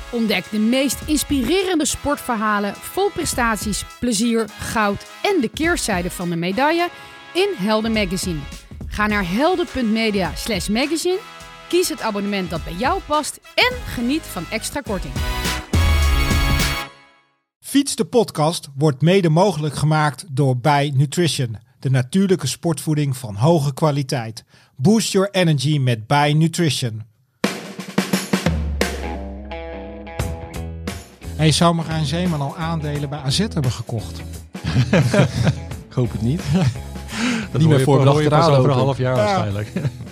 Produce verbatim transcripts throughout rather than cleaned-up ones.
Ontdek de meest inspirerende sportverhalen vol prestaties, plezier, goud en de keerzijde van de medaille in Helden Magazine. Ga naar helden.media slash magazine, kies het abonnement dat bij jou past en geniet van extra korting. Fiets de podcast wordt mede mogelijk gemaakt door Bij Nutrition, de natuurlijke sportvoeding van hoge kwaliteit. Boost your energy met Bij Nutrition. Hey, zou Marijn Zeeman al aandelen bij A Z hebben gekocht? Ik hoop het niet. Dat niet meer voor de achteraan over een half jaar ja. waarschijnlijk.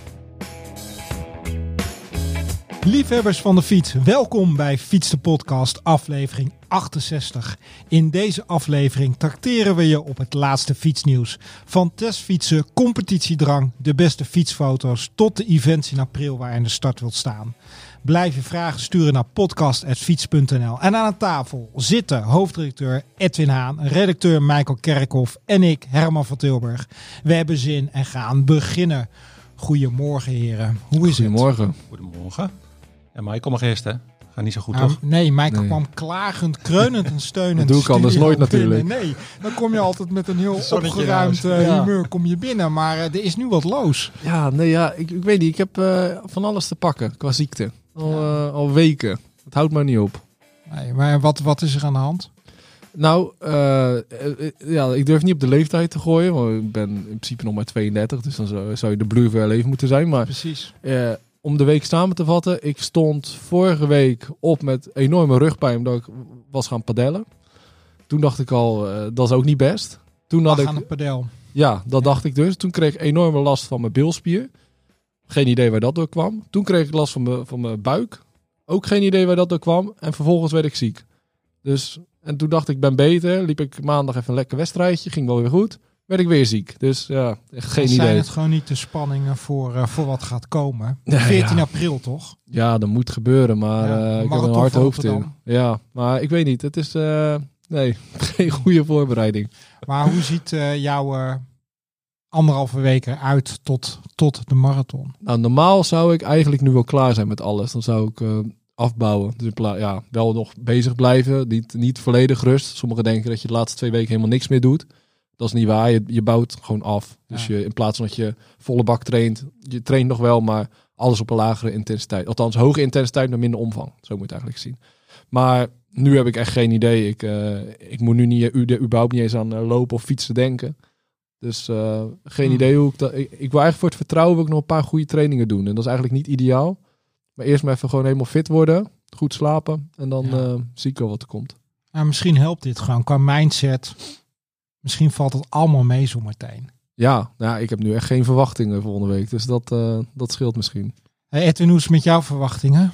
Liefhebbers van de fiets, welkom bij Fiets de podcast aflevering achtenzestig. In deze aflevering trakteren we je op het laatste fietsnieuws. Van testfietsen, competitiedrang, de beste fietsfoto's tot de events in april waar je aan de start wilt staan. Blijf je vragen sturen naar podcast apenstaartje fiets punt n l. En aan de tafel zitten hoofdredacteur Edwin Haan, redacteur Michael Kerkhoff en ik, Herman van Tilburg. We hebben zin en gaan beginnen. Goedemorgen heren, hoe is Goedemorgen. het? Goedemorgen. En Michael mag eerst, hè? Gaat niet zo goed, Nou, toch? nee, Michael Nee. kwam klagend, kreunend en steunend. Dat doe ik anders studio nooit natuurlijk. binnen. Nee, dan kom je altijd met een heel Zonnetje opgeruimd in huis. uh, Ja. humeur kom je binnen. Maar uh, er is nu wat loos. Ja, nee, ja, ik, ik weet niet. Ik heb uh, van alles te pakken qua ziekte. Al, uh, al weken. Het houdt maar niet op. Nee, maar wat, wat is er aan de hand? Nou, uh, uh, ja, ik durf niet op de leeftijd te gooien. Want ik ben in principe nog maar tweeëndertig. Dus dan zou, zou je de blue ver leven moeten zijn. Maar Precies. uh, om de week samen te vatten. Ik stond vorige week op met enorme rugpijn. Omdat ik was gaan padellen. Toen dacht ik al, uh, dat is ook niet best. Toen had Ach, ik... aan het padel. Ja, dat dacht ik dus. Toen kreeg ik enorme last van mijn bilspier. Geen idee waar dat door kwam. Toen kreeg ik last van mijn, van mijn buik. Ook geen idee waar dat door kwam. En vervolgens werd ik ziek. Dus, en toen dacht ik, ik ben beter. Liep ik maandag even een lekker wedstrijdje. Ging wel weer goed. Werd ik weer ziek. Dus ja, echt geen Dan idee. zijn het gewoon niet de spanningen voor, uh, voor wat gaat komen. Ja, veertien ja. april toch? Ja, dat moet gebeuren. Maar Ja, uh, ik heb marathon een hard van hoofd in. Rotterdam. Ja, maar ik weet niet. Het is uh, nee, geen goede voorbereiding. Maar hoe ziet uh, jouw uh, anderhalve week eruit tot, tot de marathon? Nou, normaal zou ik eigenlijk nu wel klaar zijn met alles. Dan zou ik uh, afbouwen. Dus in pla- ja, wel nog bezig blijven. Niet, niet volledig rust. Sommigen denken dat je de laatste twee weken helemaal niks meer doet. Dat is niet waar. Je, je bouwt gewoon af. Dus Ja. je, in plaats van dat je volle bak traint. Je traint nog wel, maar alles op een lagere intensiteit. Althans, hoge intensiteit, maar minder omvang. Zo moet je het eigenlijk zien. Maar nu heb ik echt geen idee. Ik, uh, ik moet nu niet, uh, überhaupt niet eens aan uh, lopen of fietsen denken. Dus uh, geen Hmm. idee hoe ik dat... Ik, ik wil eigenlijk voor het vertrouwen wil ik nog een paar goede trainingen doen. En dat is eigenlijk niet ideaal. Maar eerst maar even gewoon helemaal fit worden. Goed slapen. En dan Ja. uh, zie ik wel wat er komt. Nou, misschien helpt dit gewoon qua mindset. Misschien valt het allemaal mee zo meteen. Ja, nou, ik heb nu echt geen verwachtingen volgende week. Dus dat, uh, dat scheelt misschien. Hey Edwin, hoe is het met jouw verwachtingen?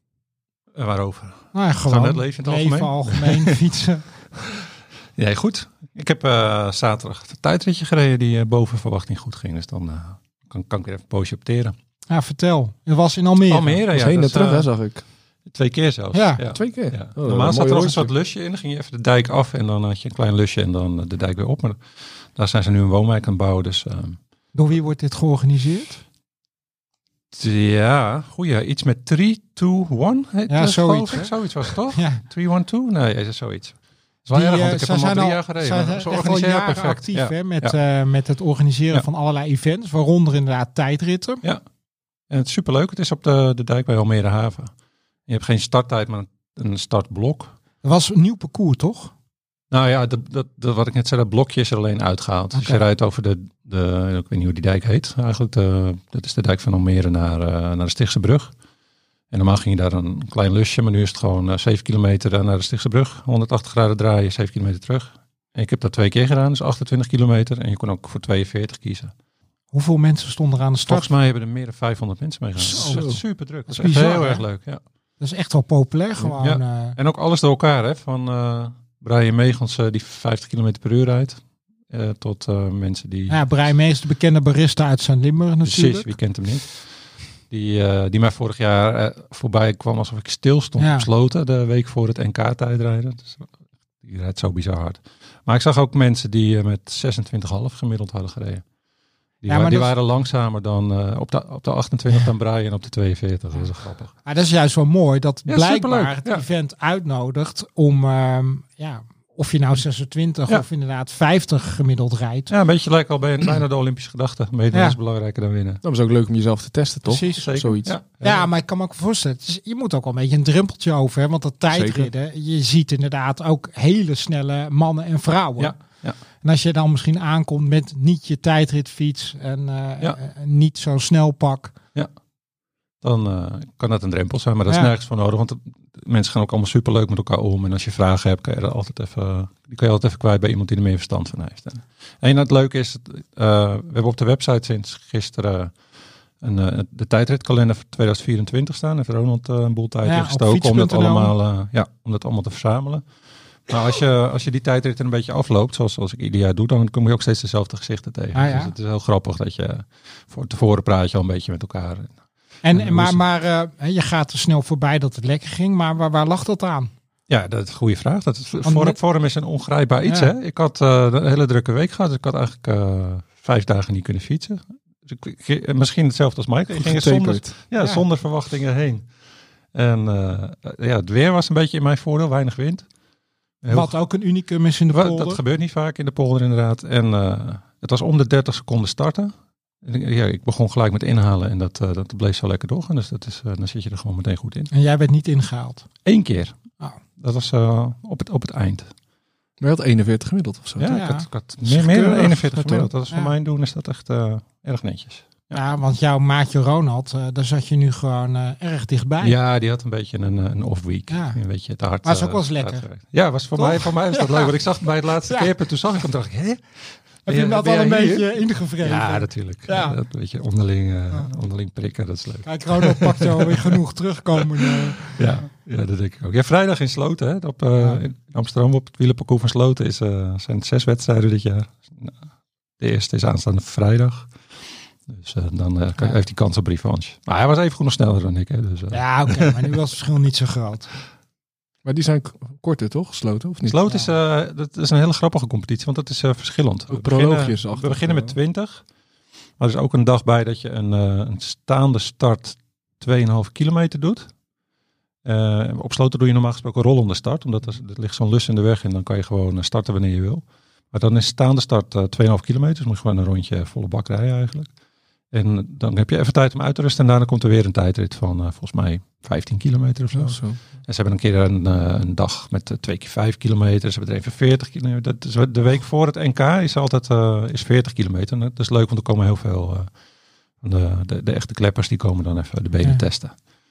En waarover? Nou ja, gewoon Gewoon het leven in het leven algemeen, fietsen. Ja, goed. Ik heb uh, zaterdag een tijdritje gereden die uh, boven verwachting goed ging. Dus dan uh, kan, kan ik weer even een poosje opteren. Ja, vertel. Het was in Almere. Almere, Dat is ja. heen en dat is, terug, uh, hè, zag ik. Twee keer zelfs. Ja, Twee keer? Ja. Oh, Normaal een zat er mooi nog een soort rondje. lusje in. Dan ging je even de dijk af en dan had je een klein lusje en dan de dijk weer op. Maar daar zijn ze nu een woonwijk aan het bouwen. Dus uh, Door wie wordt dit georganiseerd? ja, goeie. Iets met drie, twee, één. heet Ja, dat, zoiets, geloof ik. hè? Zoiets was het toch? Ja. drie, één, twee? Nee, is het zoiets. Het is wel Die, erg, want eh, ik heb zij hem al zijn drie al- jaar gereden. Zij maar zijn ze echt al organiseren jaren perfect. actief Ja. hè, met, Ja. uh, met het organiseren Ja. van allerlei events. Waaronder inderdaad tijdritten. Ja, en het is superleuk. Het is op de, de dijk bij Almere Haven. Je hebt geen starttijd, maar een startblok. Het was een nieuw parcours, toch? Nou ja, dat, dat, dat, wat ik net zei, dat blokje is er alleen uitgehaald. Dus Oké. je rijdt over de, de, ik weet niet hoe die dijk heet. Eigenlijk, de, dat is de dijk van Almere naar, uh, naar de Stichtse Brug. En normaal ging je daar een klein lusje, maar nu is het gewoon uh, zeven kilometer naar de Stichtse Brug. honderdtachtig graden draaien, zeven kilometer terug. En ik heb dat twee keer gedaan, dus achtentwintig kilometer. En je kon ook voor tweeënveertig kiezen. Hoeveel mensen stonden er aan de start? Volgens mij hebben er meer dan vijfhonderd mensen mee gedaan. Zo. Dat is echt super druk. Dat is, Dat is echt bizar, heel hè? erg leuk, ja. Dat is echt wel populair gewoon. Ja. uh, En ook alles door elkaar, hè? Van uh, Brian Megels uh, die vijftig kilometer per uur rijdt. Uh, tot uh, mensen die... ja, Brian Mees, de bekende barista uit Zuid-Limburg natuurlijk. Precies, wie kent hem niet? Die, uh, die mij vorig jaar uh, voorbij kwam alsof ik stil stond Ja. op Sloten. De week voor het N K-tijdrijden. Dus, die rijdt zo bizar hard. Maar ik zag ook mensen die uh, met zesentwintig komma vijf gemiddeld hadden gereden. Die, Ja, wa- maar die dat- waren langzamer dan uh, op, de, op de achtentwintig dan Brian en op de tweeënveertig. Dat is wel grappig. Maar dat is juist wel mooi dat Ja, blijkbaar superleuk, het ja. event uitnodigt om, um, ja, of je nou zesentwintig Ja. of inderdaad vijftig gemiddeld rijdt. Ja, een beetje lijkt al bij, bijna de Olympische gedachte. Meedoen Ja. is belangrijker dan winnen. Dat is ook leuk om jezelf te testen, toch? Precies. Zeker. Zoiets. Ja, Ja, maar ik kan me ook voorstellen, het is- je moet ook wel een beetje een drempeltje over, hè, want dat tijdridden, je ziet inderdaad ook hele snelle mannen en vrouwen. Ja, ja. En als je dan misschien aankomt met niet je tijdritfiets en uh, Ja. uh, niet zo snel pak. Dan uh, kan dat een drempel zijn, maar dat is Ja. nergens voor nodig. Want de, de mensen gaan ook allemaal superleuk met elkaar om. En als je vragen hebt, kan je, er altijd even, die kan je altijd even kwijt bij iemand die er meer verstand van heeft. En, en het leuke is, uh, we hebben op de website sinds gisteren een, uh, de tijdritkalender voor tweeduizend vierentwintig staan. Heeft Ronald uh, een boel tijd Ja, in op gestoken om dat, fiets punt n l. allemaal, uh, ja, om dat allemaal te verzamelen. Maar als je, als je die tijdrit een beetje afloopt, zoals, zoals ik ieder jaar doe, dan kom je ook steeds dezelfde gezichten tegen. Ah, ja. Dus het is heel grappig dat je voor tevoren praat je al een beetje met elkaar. En, En hoe maar is- maar uh, je gaat er snel voorbij dat het lekker ging, maar waar, waar lag dat aan? Ja, dat is een goede vraag. Dat is, Want vorm, net- vorm is een ongrijpbaar iets. Ja. Hè? Ik had uh, een hele drukke week gehad. Dus ik had eigenlijk uh, vijf dagen niet kunnen fietsen. Dus ik, ik, misschien hetzelfde als Mike. Ik ging er zonder, Getaperd. ja, Ja. zonder verwachtingen heen. En uh, ja, het weer was een beetje in mijn voordeel. Weinig wind. Heel Wat ook een unicum is in de Wa- polder. Dat gebeurt niet vaak in de polder inderdaad. En uh, het was om de dertig seconden starten. En ik- ja, ik begon gelijk met inhalen en dat, uh, dat bleef zo lekker doorgaan. Dus dat is, uh, dan zit je er gewoon meteen goed in. En jij werd niet ingehaald. Eén keer. Oh. Dat was uh, op, het, op het eind. Maar je had eenenveertig gemiddeld of zo. Ja, Ja. ik had, ik had is meer, meer dan keurig. eenenveertig Dat gemiddeld. ook. Dat is voor Ja. mijn doen is dat echt uh, erg netjes. Ja, Ja. want jouw maatje Ronald, uh, daar zat je nu gewoon uh, erg dichtbij. Ja, die had een beetje een, uh, een off week. Ja. Een beetje te hard. Maar is ook uh, wel eens lekker. uitgewerkt. Ja, was voor Toch? mij, voor mij was dat Ja. leuk. Want ik zag bij het laatste Ja. keer, toen zag ik hem, dacht ik, hè? Heb je hem dat Ben al een jij hier? beetje ingevreden? Ja, natuurlijk. Ja. Ja. Dat een beetje onderling, uh, Ja. onderling prikken, dat is leuk. Kijk, Ronald pakt jou weer genoeg terugkomen. Uh, Ja, ja, dat denk ik ook. Ja, vrijdag in Sloten, hè, op, uh, Ja. in Amsterdam op het wielerparcours van Sloten is, uh, zijn zes wedstrijden dit jaar. De eerste is aanstaande vrijdag. Dus uh, dan uh, kan- Ja. heeft hij kans op revanche. Maar hij was even goed nog sneller dan ik. Hè, dus, uh, ja, oké, okay, maar nu was het verschil niet zo groot. Maar die zijn k- korter, toch? Gesloten, of niet? Sloten is, uh, dat is een hele grappige competitie, want dat is uh, verschillend. Ook We beginnen- proloogjes We achter, beginnen met uh, twintig. Maar er is ook een dag bij dat je een, uh, een staande start twee komma vijf kilometer doet. Uh, op Sloten doe je normaal gesproken een rollende start, omdat er, er ligt zo'n lus in de weg en dan kan je gewoon uh, starten wanneer je wil. Maar dan is staande start uh, twee komma vijf kilometer, dus moet je gewoon een rondje volle bak rijden eigenlijk. En dan heb je even tijd om uit te rusten en daarna komt er weer een tijdrit van uh, volgens mij vijftien kilometer of zo. Zo, zo. En ze hebben een keer een, uh, een dag met uh, twee keer vijf kilometer. Ze hebben er even veertig kilometer. Dat is de week voor het N K is altijd uh, is veertig kilometer. En dat is leuk, want er komen heel veel uh, de, de, de echte kleppers die komen dan even de benen Ja. testen.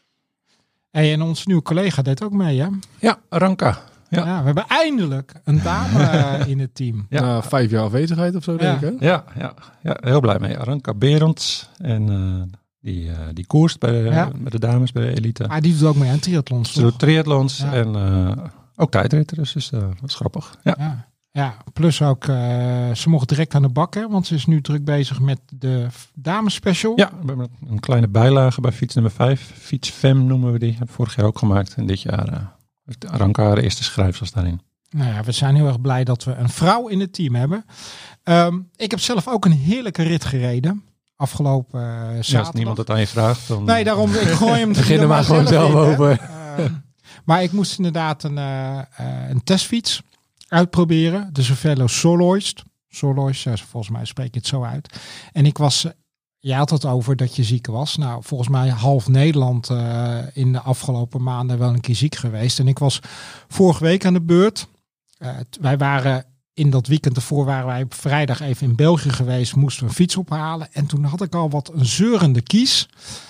Hey, en onze nieuwe collega deed ook mee, hè? Ja, Ranka. Ja. Ja, we hebben eindelijk een dame uh, in het team. Ja. Na vijf jaar afwezigheid of zo, denk ik, hè? Ja, ja, ja, heel blij mee. Ranka Berends. En uh, die, uh, die koerst bij de, Ja. met de dames bij de elite. Maar die doet ook mee aan triathlons, Ze toch? doet triathlons Ja. en uh, ook tijdritten. Dus, dus uh, dat is grappig. Ja. Ja. Ja, plus ook, uh, ze mocht direct aan de bak, hè? Want ze is nu druk bezig met de f- dames special. Ja, we hebben een kleine bijlage bij fiets nummer vijf. Fiets Fem noemen we die. Hebben we vorig jaar ook gemaakt. En dit jaar uh, heeft Ranka haar eerste schrijfsels daarin. Nou ja, we zijn heel erg blij dat we een vrouw in het team hebben. Um, ik heb zelf ook een heerlijke rit gereden. Afgelopen uh, zaterdag. Ja, als niemand het aan je vraagt, dan... Nee, daarom, ik gooi hem Begin er er maar gewoon zelf in, hè. over. Uh, maar ik moest inderdaad een, uh, uh, een testfiets uitproberen. De Cervelo Soloist. Soloist, uh, volgens mij spreek je het zo uit. En ik was... Uh, jij had het over dat je ziek was. Nou, volgens mij half Nederland uh, in de afgelopen maanden wel een keer ziek geweest. En ik was vorige week aan de beurt. Uh, t- wij waren... In dat weekend ervoor waren wij op vrijdag even in België geweest. Moesten we een fiets ophalen. En toen had ik al wat een zeurende kies.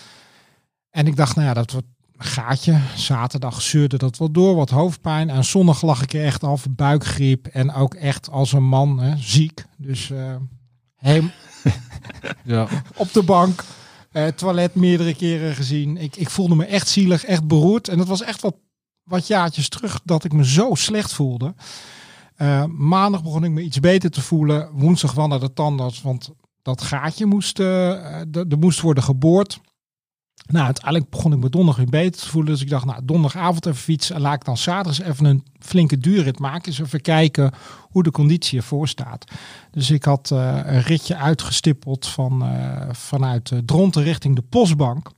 En ik dacht, nou ja, dat wordt een gaatje. Zaterdag zeurde dat wel door. Wat hoofdpijn. En zondag lag ik er echt af. Buikgriep. En ook echt als een man. Hè, ziek. Dus uh, hem Ja. op de bank. Uh, toilet meerdere keren gezien. Ik, ik voelde me echt zielig. Echt beroerd. En dat was echt wat, wat jaartjes terug. Dat ik me zo slecht voelde. Uh, maandag begon ik me iets beter te voelen. Woensdag wel naar de tandarts, want dat gaatje moest, uh, de, de moest worden geboord. Nou, uiteindelijk begon ik me donderdag weer beter te voelen. Dus ik dacht, nou, donderdagavond even fietsen. En laat ik dan zaterdag eens even een flinke duurrit maken. Dus even kijken hoe de conditie ervoor staat. Dus ik had uh, een ritje uitgestippeld van, uh, vanuit uh, Dronten richting de Postbank.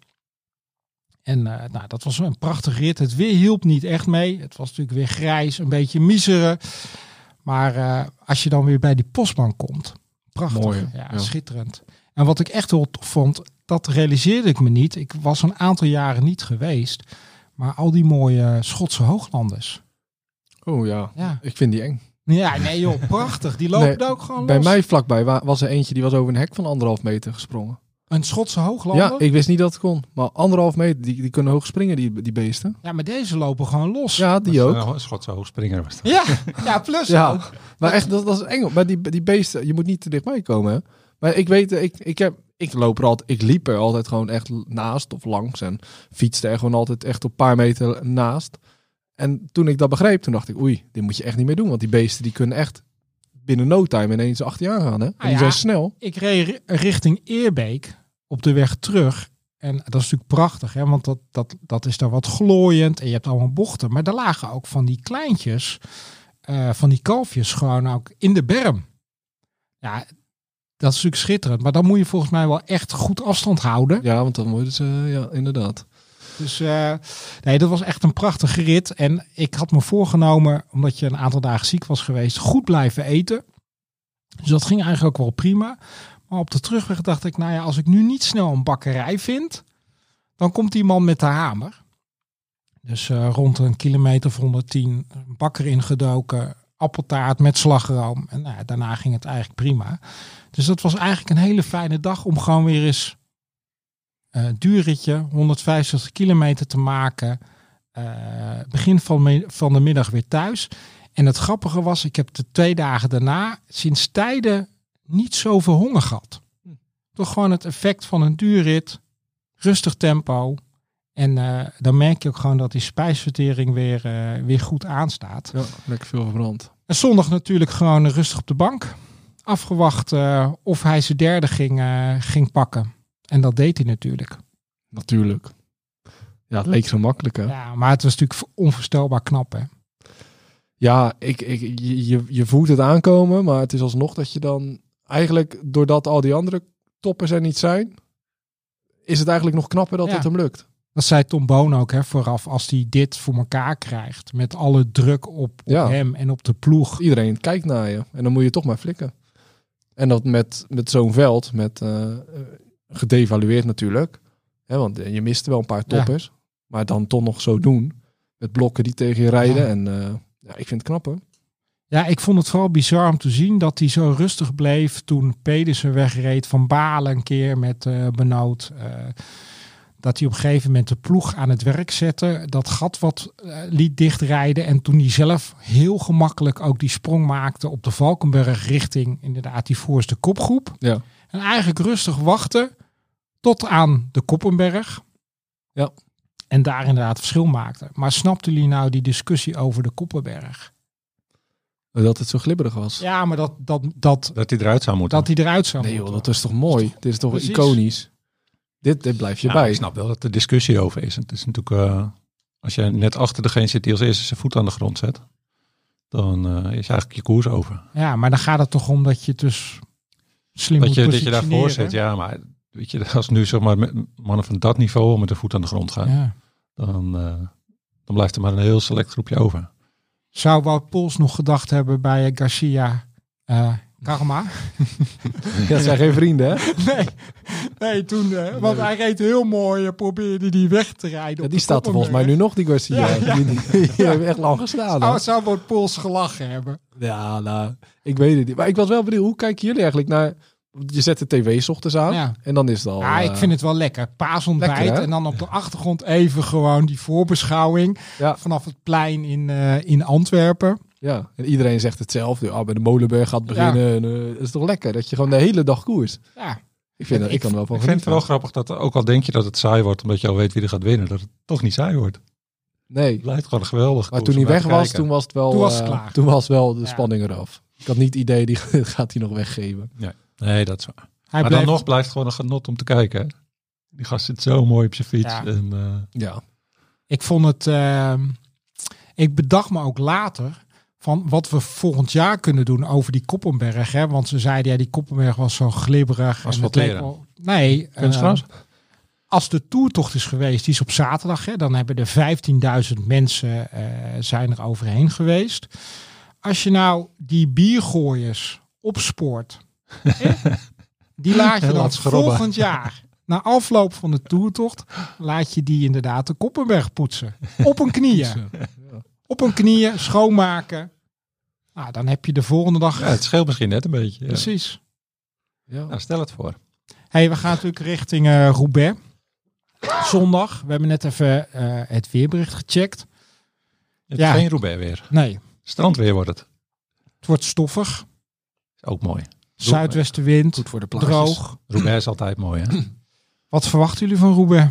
En uh, nou, dat was een prachtige rit. Het weer hielp niet echt mee. Het was natuurlijk weer grijs, een beetje miseren. Maar uh, als je dan weer bij die Postbank komt. Prachtig. Mooi, ja, ja. Schitterend. En wat ik echt heel tof vond, dat realiseerde ik me niet. Ik was een aantal jaren niet geweest. Maar al die mooie Schotse hooglanders. Oh ja. Ja, Ik vind die eng. ja nee joh, prachtig. Die lopen Nee, daar ook gewoon Bij los. mij vlakbij wa- was er eentje die was over een hek van anderhalf meter gesprongen. Een Schotse hooglander? Ja, ik wist niet dat het kon. Maar anderhalf meter, die, die kunnen hoog springen, die, die beesten. Ja, maar deze lopen gewoon los. Ja, die Dat ook. is Een Schotse hoogspringer was dat. Ja, ja plus Ja, ook. maar echt, dat, dat is eng. Maar die, die beesten, je moet niet te dichtbij komen. Hè? Maar ik weet, ik, ik, heb, ik loop er altijd, ik liep er altijd gewoon echt naast of langs. En fietste er gewoon altijd echt op een paar meter naast. En toen ik dat begreep, toen dacht ik, oei, dit moet je echt niet meer doen. Want die beesten die kunnen echt binnen no time ineens achter je aangaan. Hè? En die ja. zijn snel. Ik reed richting Eerbeek op de weg terug. En dat is natuurlijk prachtig, hè? Want dat, dat, dat is daar wat glooiend. En je hebt allemaal bochten. Maar er lagen ook van die kleintjes, uh, van die kalfjes gewoon ook in de berm. Ja, dat is natuurlijk schitterend. Maar dan moet je volgens mij wel echt goed afstand houden. Ja, want dan worden ze, ja, inderdaad. Dus uh, nee, dat was echt een prachtige rit. En ik had me voorgenomen, omdat je een aantal dagen ziek was geweest, goed blijven eten. Dus dat ging eigenlijk ook wel prima. Maar op de terugweg dacht ik, nou ja, als ik nu niet snel een bakkerij vind, dan komt die man met de hamer. Dus uh, rond een kilometer of honderdtien, een bakker ingedoken, appeltaart met slagroom. En nou ja, daarna ging het eigenlijk prima. Dus dat was eigenlijk een hele fijne dag om gewoon weer eens uh, duurritje, honderdvijfenzestig kilometer te maken. Uh, begin van, me, van de middag weer thuis. En het grappige was, ik heb de twee dagen daarna sinds tijden niet zoveel honger gehad. Hm. Toch gewoon het effect van een duurrit, rustig tempo. En uh, dan merk je ook gewoon dat die spijsvertering weer, uh, weer goed aanstaat. Ja, lekker veel verbrand. En zondag natuurlijk gewoon rustig op de bank. Afgewacht uh, of hij zijn derde ging, uh, ging pakken. En dat deed hij natuurlijk. Natuurlijk. Ja, het leek zo makkelijk, hè? Ja, maar het was natuurlijk onvoorstelbaar knap, hè? Ja, ik, ik, je, je voelt het aankomen, maar het is alsnog dat je dan eigenlijk, doordat al die andere toppers er niet zijn, is het eigenlijk nog knapper dat Ja. het hem lukt. Dat zei Tom Boon ook, hè, vooraf, als hij dit voor elkaar krijgt, met alle druk op, op Ja. hem en op de ploeg. Iedereen kijkt naar je en dan moet je toch maar flikken. En dat met, met zo'n veld, met uh, gedevalueerd natuurlijk, hè, want je mist wel een paar toppers, ja. Maar dan toch nog zo doen, met blokken die tegen je rijden. Ja. En uh, ja, ik vind het knap, hoor. Ja, ik vond het vooral bizar om te zien dat hij zo rustig bleef toen Pedersen wegreed, Van Baarle een keer met uh, Benoot. Uh, dat hij op een gegeven moment de ploeg aan het werk zette, dat gat wat uh, liet dichtrijden en toen hij zelf heel gemakkelijk ook die sprong maakte op de Valkenberg richting inderdaad die voorste kopgroep. Ja. En eigenlijk rustig wachten tot aan de Koppenberg. Ja. En daar inderdaad verschil maakte. Maar snapten jullie nou die discussie over de Koppenberg? Dat het zo glibberig was. Ja, maar dat, dat, dat, dat hij eruit zou moeten. Dat hij eruit zou nee, moeten. Joh, dat is toch mooi? Dit is toch Precies. iconisch? Dit, dit blijf je ja, bij. Ik snap wel dat er discussie over is. Het is natuurlijk, uh, als je net achter degene zit die als eerste zijn voet aan de grond zet, dan uh, is eigenlijk je koers over. Ja, maar dan gaat het toch om dat je het dus slim dat moet je, dat je daarvoor positioneren. zit, ja, maar weet je, als nu zeg maar met mannen van dat niveau met de voet aan de grond gaan, Ja. dan, uh, dan blijft er maar een heel select groepje over. Zou Wout Poels nog gedacht hebben bij Garcia uh, Karma? Ja, dat zijn geen vrienden, hè? Nee, nee toen, uh, want hij reed heel mooi, uh, probeerde die weg te rijden. Ja, op die de staat er volgens mij nu nog, die Garcia. Ja, ja. Die, die, die ja. heeft echt lang gestaan. Zou, zou Wout Poels gelachen hebben? Ja, nou, ik weet het niet. Maar ik was wel benieuwd, hoe kijken jullie eigenlijk naar... Je zet de tv 's ochtends aan Ja. en dan is het al... Ja, ik uh, vind het wel lekker. Paasontbijt lekker, en dan op de achtergrond even gewoon die voorbeschouwing ja. vanaf het plein in, uh, in Antwerpen. Ja, en iedereen zegt hetzelfde. Oh, bij de Molenberg gaat beginnen. Ja. En, uh, het is toch lekker dat je gewoon de hele dag koers. Ja. Ik vind en dat ik, ik kan er wel van Ik vind het wel grappig dat ook al denk je dat het saai wordt omdat je al weet wie er gaat winnen, dat het toch niet saai wordt. Nee. Het blijft gewoon een geweldig. Maar toen hij weg was, toen was het wel, toen was het uh, klaar. Toen was wel de ja. spanning eraf. Ik had niet het idee, die gaat hij nog weggeven. Nee, nee dat is waar. Hij maar bleef... dan nog blijft het gewoon een genot om te kijken. Hè? Die gast zit zo mooi op zijn fiets. Ja. En, uh... Ja. Ik vond het... Uh, ik bedacht me ook later van wat we volgend jaar kunnen doen over die Koppenberg. Hè? Want ze zeiden, ja, die Koppenberg was zo glibberig. Asfalteren. Wel, nee. Kunstgras? Uh, als de toertocht is geweest, die is op zaterdag. Hè, dan hebben er vijftienduizend mensen uh, zijn er overheen geweest. Als je nou die biergooiers opspoort, hè, die laat je dan volgend jaar, na afloop van de toertocht, laat je die inderdaad de Koppenberg poetsen. Op een knieën. Op een knieën, schoonmaken. Nou, dan heb je de volgende dag... Ja, het scheelt misschien net een beetje. Ja. Precies. Ja. Nou, stel het voor. Hey, we gaan natuurlijk richting uh, Roubaix. Zondag. We hebben net even uh, het weerbericht gecheckt. Het ja. is geen Roubaix weer. Nee. Strandweer wordt het. Het wordt stoffig. Is ook mooi. Zuidwestenwind. Goed voor de plaatjes. Droog. Roubaix is altijd mooi, hè? Wat verwachten jullie van Roubaix?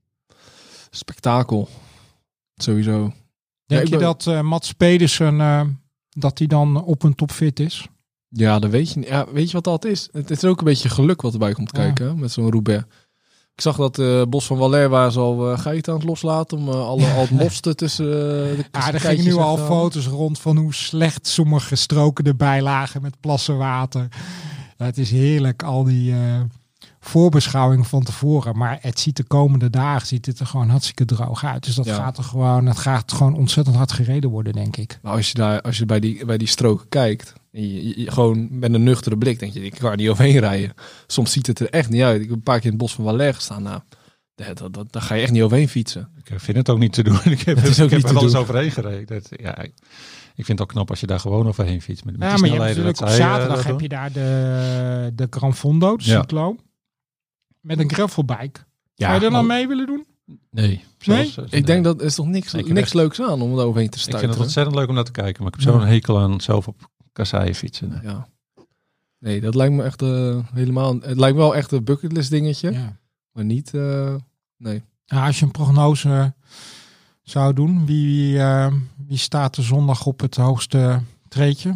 Spektakel. Sowieso. Denk ja, je ben... dat uh, Mats Pedersen uh, dat hij dan op een topfit is? Ja, dat weet je niet. Ja, weet je wat dat is? Het is ook een beetje geluk wat erbij komt kijken, ja. Met zo'n Roubaix. Ik zag dat uh, Bos van Waller waar ze al uh, geiten aan het loslaten om uh, alle, al het mosten tussen uh, de Ja, er gingen nu al foto's rond van hoe slecht sommige stroken erbij lagen met plassen water. Ja, het is heerlijk, al die uh, voorbeschouwingen van tevoren. Maar het ziet de komende dagen ziet het er gewoon hartstikke droog uit. Dus dat ja. gaat er gewoon, het gaat gewoon ontzettend hard gereden worden, denk ik. Maar als je daar, als je bij die, bij die stroken kijkt, je, je, je, gewoon met een nuchtere blik, denk je, ik kan er niet overheen rijden. Soms ziet het er echt niet uit. Ik heb een paar keer in het Bos van Waller gestaan. Nou, dat, dat, dat, daar ga je echt niet overheen fietsen. Ik vind het ook niet te doen. Ik heb, het is ook ik niet heb er wel eens doen. overheen gereden. Dat, ja, ik, ik vind het ook knap als je daar gewoon overheen fietst. Met, met ja, die maar je hebt natuurlijk op zij, zaterdag uh, heb je daar de, de Gran Fondo, de ja. cyclo. Met een gravelbike. Ja, Zou je er dan maar... mee willen doen? Nee. Zelfs, nee? Ik denk dat er is toch niks, nee, niks echt... leuks aan om er overheen te stuiten. Ik vind het ontzettend leuk om naar te kijken. Maar ik heb zo'n ja. hekel aan zelf op kasseien fietsen. Ja. Nee, dat lijkt me echt uh, helemaal... Het lijkt wel echt een bucketlist dingetje. Ja. Maar niet... Uh, nee. Ja, als je een prognose zou doen, wie, wie, uh, wie staat er zondag op het hoogste treedje?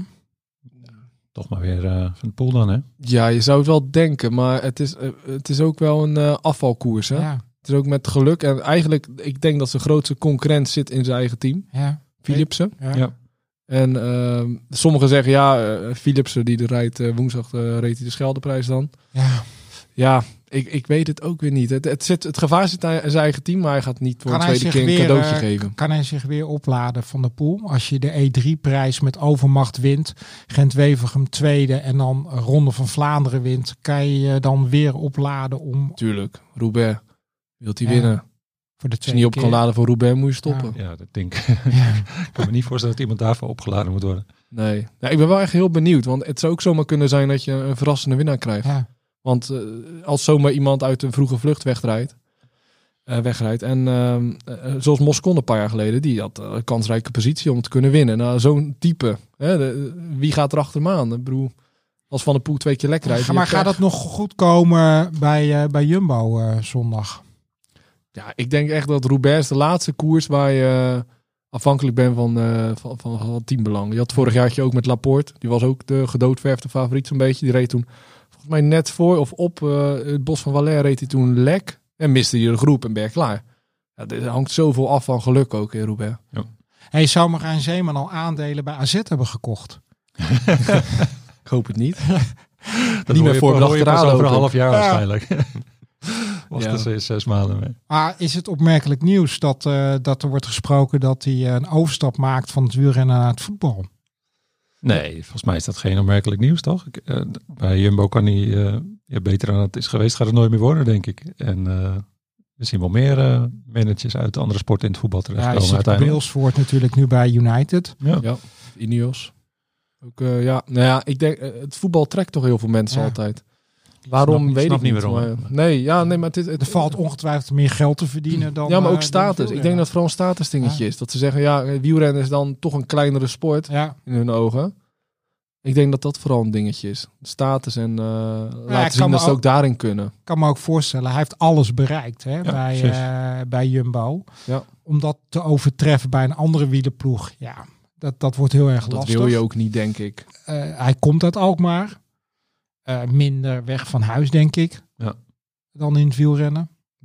Toch maar weer uh, van de Poel dan, hè? Ja, je zou het wel denken, maar het is, uh, het is ook wel een uh, afvalkoers, hè? Ja. Het is ook met geluk. En eigenlijk, ik denk dat zijn grootste concurrent zit in zijn eigen team. Ja. Philipsen. Ja. ja. En uh, sommigen zeggen, ja, uh, Philipsen die de rijdt uh, woensdag uh, reed hij de Scheldeprijs dan. Ja. Ja, ik, ik weet het ook weer niet. Het, het, zit, het gevaar zit aan zijn eigen team, maar hij gaat niet voor kan een tweede keer een weer, cadeautje uh, geven. Kan hij zich weer opladen van de Poel? Als je de E drie prijs met overmacht wint, Gent-Wevelgem tweede en dan Ronde van Vlaanderen wint, kan je je dan weer opladen om... Tuurlijk, Roubaix. Wilt hij ja, winnen? Voor de Als je niet op keer. kan laden voor Roubaix, moet je stoppen. Ja, ja dat denk ik. Ja. Ik kan me niet voorstellen dat iemand daarvoor opgeladen moet worden. Nee. Ja, ik ben wel echt heel benieuwd, want het zou ook zomaar kunnen zijn dat je een verrassende winnaar krijgt. Ja. Want uh, als zomaar iemand uit een vroege vlucht wegrijdt, uh, wegrijdt en uh, uh, zoals Moscon een paar jaar geleden, die had een kansrijke positie om te kunnen winnen. Nou, zo'n type, hè, de, wie gaat er achter hem aan? Ik bedoel, als Van der Poel twee keer lekker rijdt. Ja, maar gaat dat nog goed komen bij, uh, bij Jumbo uh, zondag? Ja, ik denk echt dat Roubaix is de laatste koers waar je uh, afhankelijk bent van, uh, van, van, van teambelang. Je had vorig jaartje ook met Laporte, die was ook de gedoodverfde favoriet zo'n beetje. Die reed toen volgens mij net voor of op uh, het Bos van Waller reed hij toen lek en miste hij de groep en ben je klaar. Ja, er hangt zoveel af van geluk ook in Roubaix. Ja. Hey, zou Marijn Zeeman al aandelen bij A Z hebben gekocht? Ik hoop het niet. Dat niet meer voorbedacht geraden over een half jaar ja. waarschijnlijk. Was ja. er zes, zes maanden mee. Maar is het opmerkelijk nieuws dat, uh, dat er wordt gesproken dat hij een overstap maakt van het wielrennen naar het voetbal? Nee, volgens mij is dat geen opmerkelijk nieuws, toch? Ik, uh, bij Jumbo kan hij uh, ja, beter dan het is geweest, gaat het nooit meer worden, denk ik. En uh, we zien wel meer uh, managers uit andere sporten in het voetbal terechtkomen. Ja, je ziet Brailsford natuurlijk nu bij United. Ja, ja. Ineos. Ook, uh, ja, nou ja, ik denk, uh, het voetbal trekt toch heel veel mensen ja. altijd. Waarom, snap, weet snap ik niet. niet waarom. Maar, nee, ja, nee, maar het, het, Er valt ongetwijfeld meer geld te verdienen dan... Ja, maar ook uh, status. Ik denk dat het vooral een status dingetje ja. is. Dat ze zeggen, ja, wielrennen is dan toch een kleinere sport ja. in hun ogen. Ik denk dat dat vooral een dingetje is. Status en uh, ja, laten zien dat ze ook, ook daarin kunnen. Ik kan me ook voorstellen, hij heeft alles bereikt hè, ja, bij, uh, bij Jumbo. Ja. Om dat te overtreffen bij een andere wielerploeg, ja, dat, dat wordt heel erg dat lastig. Dat wil je ook niet, denk ik. Uh, hij komt uit Alkmaar. Uh, minder weg van huis, denk ik. Ja. Dan in het wielrennen.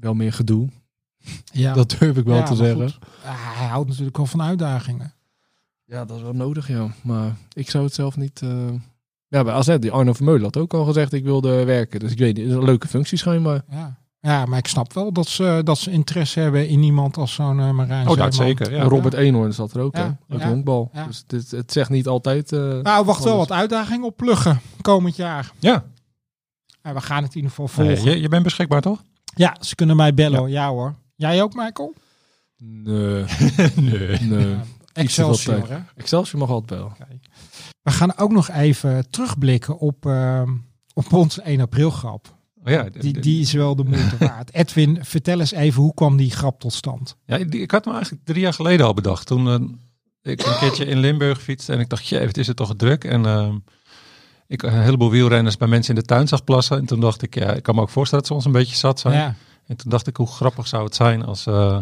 wel meer gedoe. Ja. Dat durf ik wel Ja, te maar zeggen. goed. Ah, hij houdt natuurlijk wel van uitdagingen. Ja, dat is wel nodig, ja. Maar ik zou het zelf niet... Uh... Ja, bij A Z, die Arno Vermeulen had ook al gezegd, ik wilde werken. Dus ik weet niet, het is een leuke functie schijnbaar. Ja. Ja, maar ik snap wel dat ze, dat ze interesse hebben in iemand als zo'n uh, Marijn Oh, dat Zeeman. zeker. Ja. Robert Eenhoorn zat er ook, Ja, hè? Ook ja, honkbal. ja. Dus dit, het zegt niet altijd... Uh, Nou, wacht wel alles. wat uitdagingen oppluggen komend jaar. Ja. Ja, we gaan het in ieder geval volgen. Nee, je, je bent beschikbaar, toch? Ja, ze kunnen mij bellen. Ja, ja hoor. Jij ook, Michael? Nee. nee. nee. Ja, Excelsior, hè? Excelsior mag altijd wel. We gaan ook nog even terugblikken op, uh, op onze één april grap. Oh ja, Die, die is wel de moeite waard. Edwin, vertel eens even, hoe kwam die grap tot stand? Ja, die, ik had hem eigenlijk drie jaar geleden al bedacht. Toen uh, ik een keertje in Limburg fietste en ik dacht, jee, wat is het toch druk. En uh, ik een heleboel wielrenners bij mensen in de tuin zag plassen. En toen dacht ik, ja, ik kan me ook voorstellen dat ze ons een beetje zat zijn. Ja. En toen dacht ik, hoe grappig zou het zijn als uh,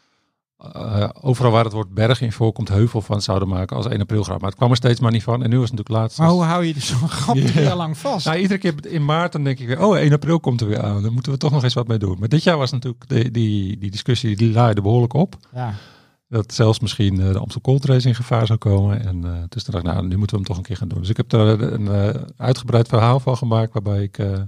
uh, overal waar het woord berg in voorkomt, heuvel van zouden maken als één april grap. Maar het kwam er steeds maar niet van. En nu was het natuurlijk laatst. Maar hoe hou je dus zo'n grap drie jaar lang vast? Nou, iedere keer in maart dan denk ik weer, oh, één april komt er weer aan. Dan moeten we toch nog eens wat mee doen. Maar dit jaar was natuurlijk de, die, die discussie, die laaide behoorlijk op. Ja. Dat zelfs misschien uh, de Amstel Gold Race in gevaar zou komen. En uh, dus toen dacht ik, nou, nu moeten we hem toch een keer gaan doen. Dus ik heb er een uh, uitgebreid verhaal van gemaakt, waarbij ik uh,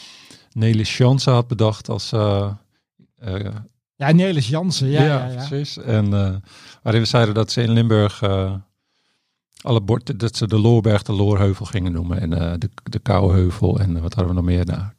Nelis Jansen had bedacht als... Uh, uh, ja, Nelis Jansen, ja, ja, ja, ja. precies. En uh, waarin we zeiden dat ze in Limburg uh, alle bord, dat ze de Loorberg de Loorheuvel gingen noemen. En uh, de, de Kouheuvel en uh, wat hadden we nog meer daar.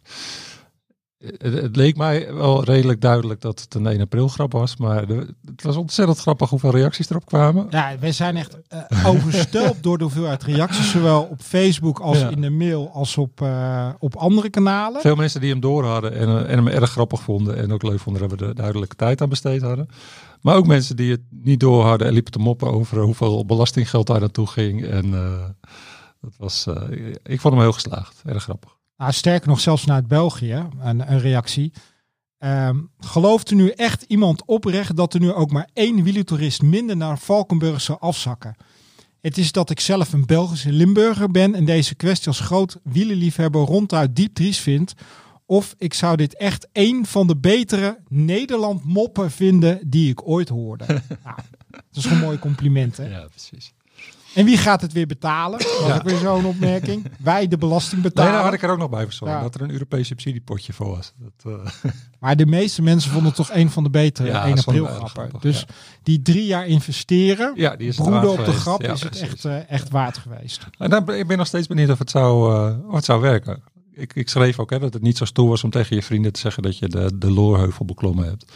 Het, het leek mij wel redelijk duidelijk dat het een één april grap was. Maar de, het was ontzettend grappig hoeveel reacties erop kwamen. Ja, wij zijn echt uh, overstelpt door de hoeveelheid reacties. Zowel op Facebook als Ja. in de mail als op, uh, op andere kanalen. Veel mensen die hem door hadden en, uh, en hem erg grappig vonden. En ook leuk vonden dat we er duidelijke tijd aan besteed hadden. Maar ook mensen die het niet door hadden en liepen te moppen over hoeveel belastinggeld daar naartoe ging. En uh, dat was, uh, ik vond hem heel geslaagd. Erg grappig. Nou, sterker nog, zelfs vanuit België, een, een reactie. Um, gelooft er nu echt iemand oprecht dat er nu ook maar één wielertoerist minder naar Valkenburg zou afzakken? Het is dat ik zelf een Belgische Limburger ben en deze kwestie als groot wielerliefhebber ronduit diep triest vind. Of ik zou dit echt één van de betere Nederland moppen vinden die ik ooit hoorde. Nou, dat is gewoon een mooi compliment, hè? Ja, precies. En wie gaat het weer betalen? Dat was Ja. ook weer zo'n opmerking. Wij de belasting Nee, betalen. daar had ik er ook nog bij verzonnen. Ja. Dat er een Europees subsidiepotje voor was. Dat, uh... Maar de meeste mensen vonden het toch een van de betere Ja, één dat april vond ik erg grappen. grappig, Dus ja. die drie jaar investeren, Ja, die is het broeden waard op de geweest. grap, Ja, is het precies. echt, uh, echt waard geweest. En dan, ik ben nog steeds benieuwd of het zou, uh, of het zou werken. Ik, ik schreef ook hè, dat het niet zo stoer was om tegen je vrienden te zeggen dat je de, de Loorheuvel beklommen hebt.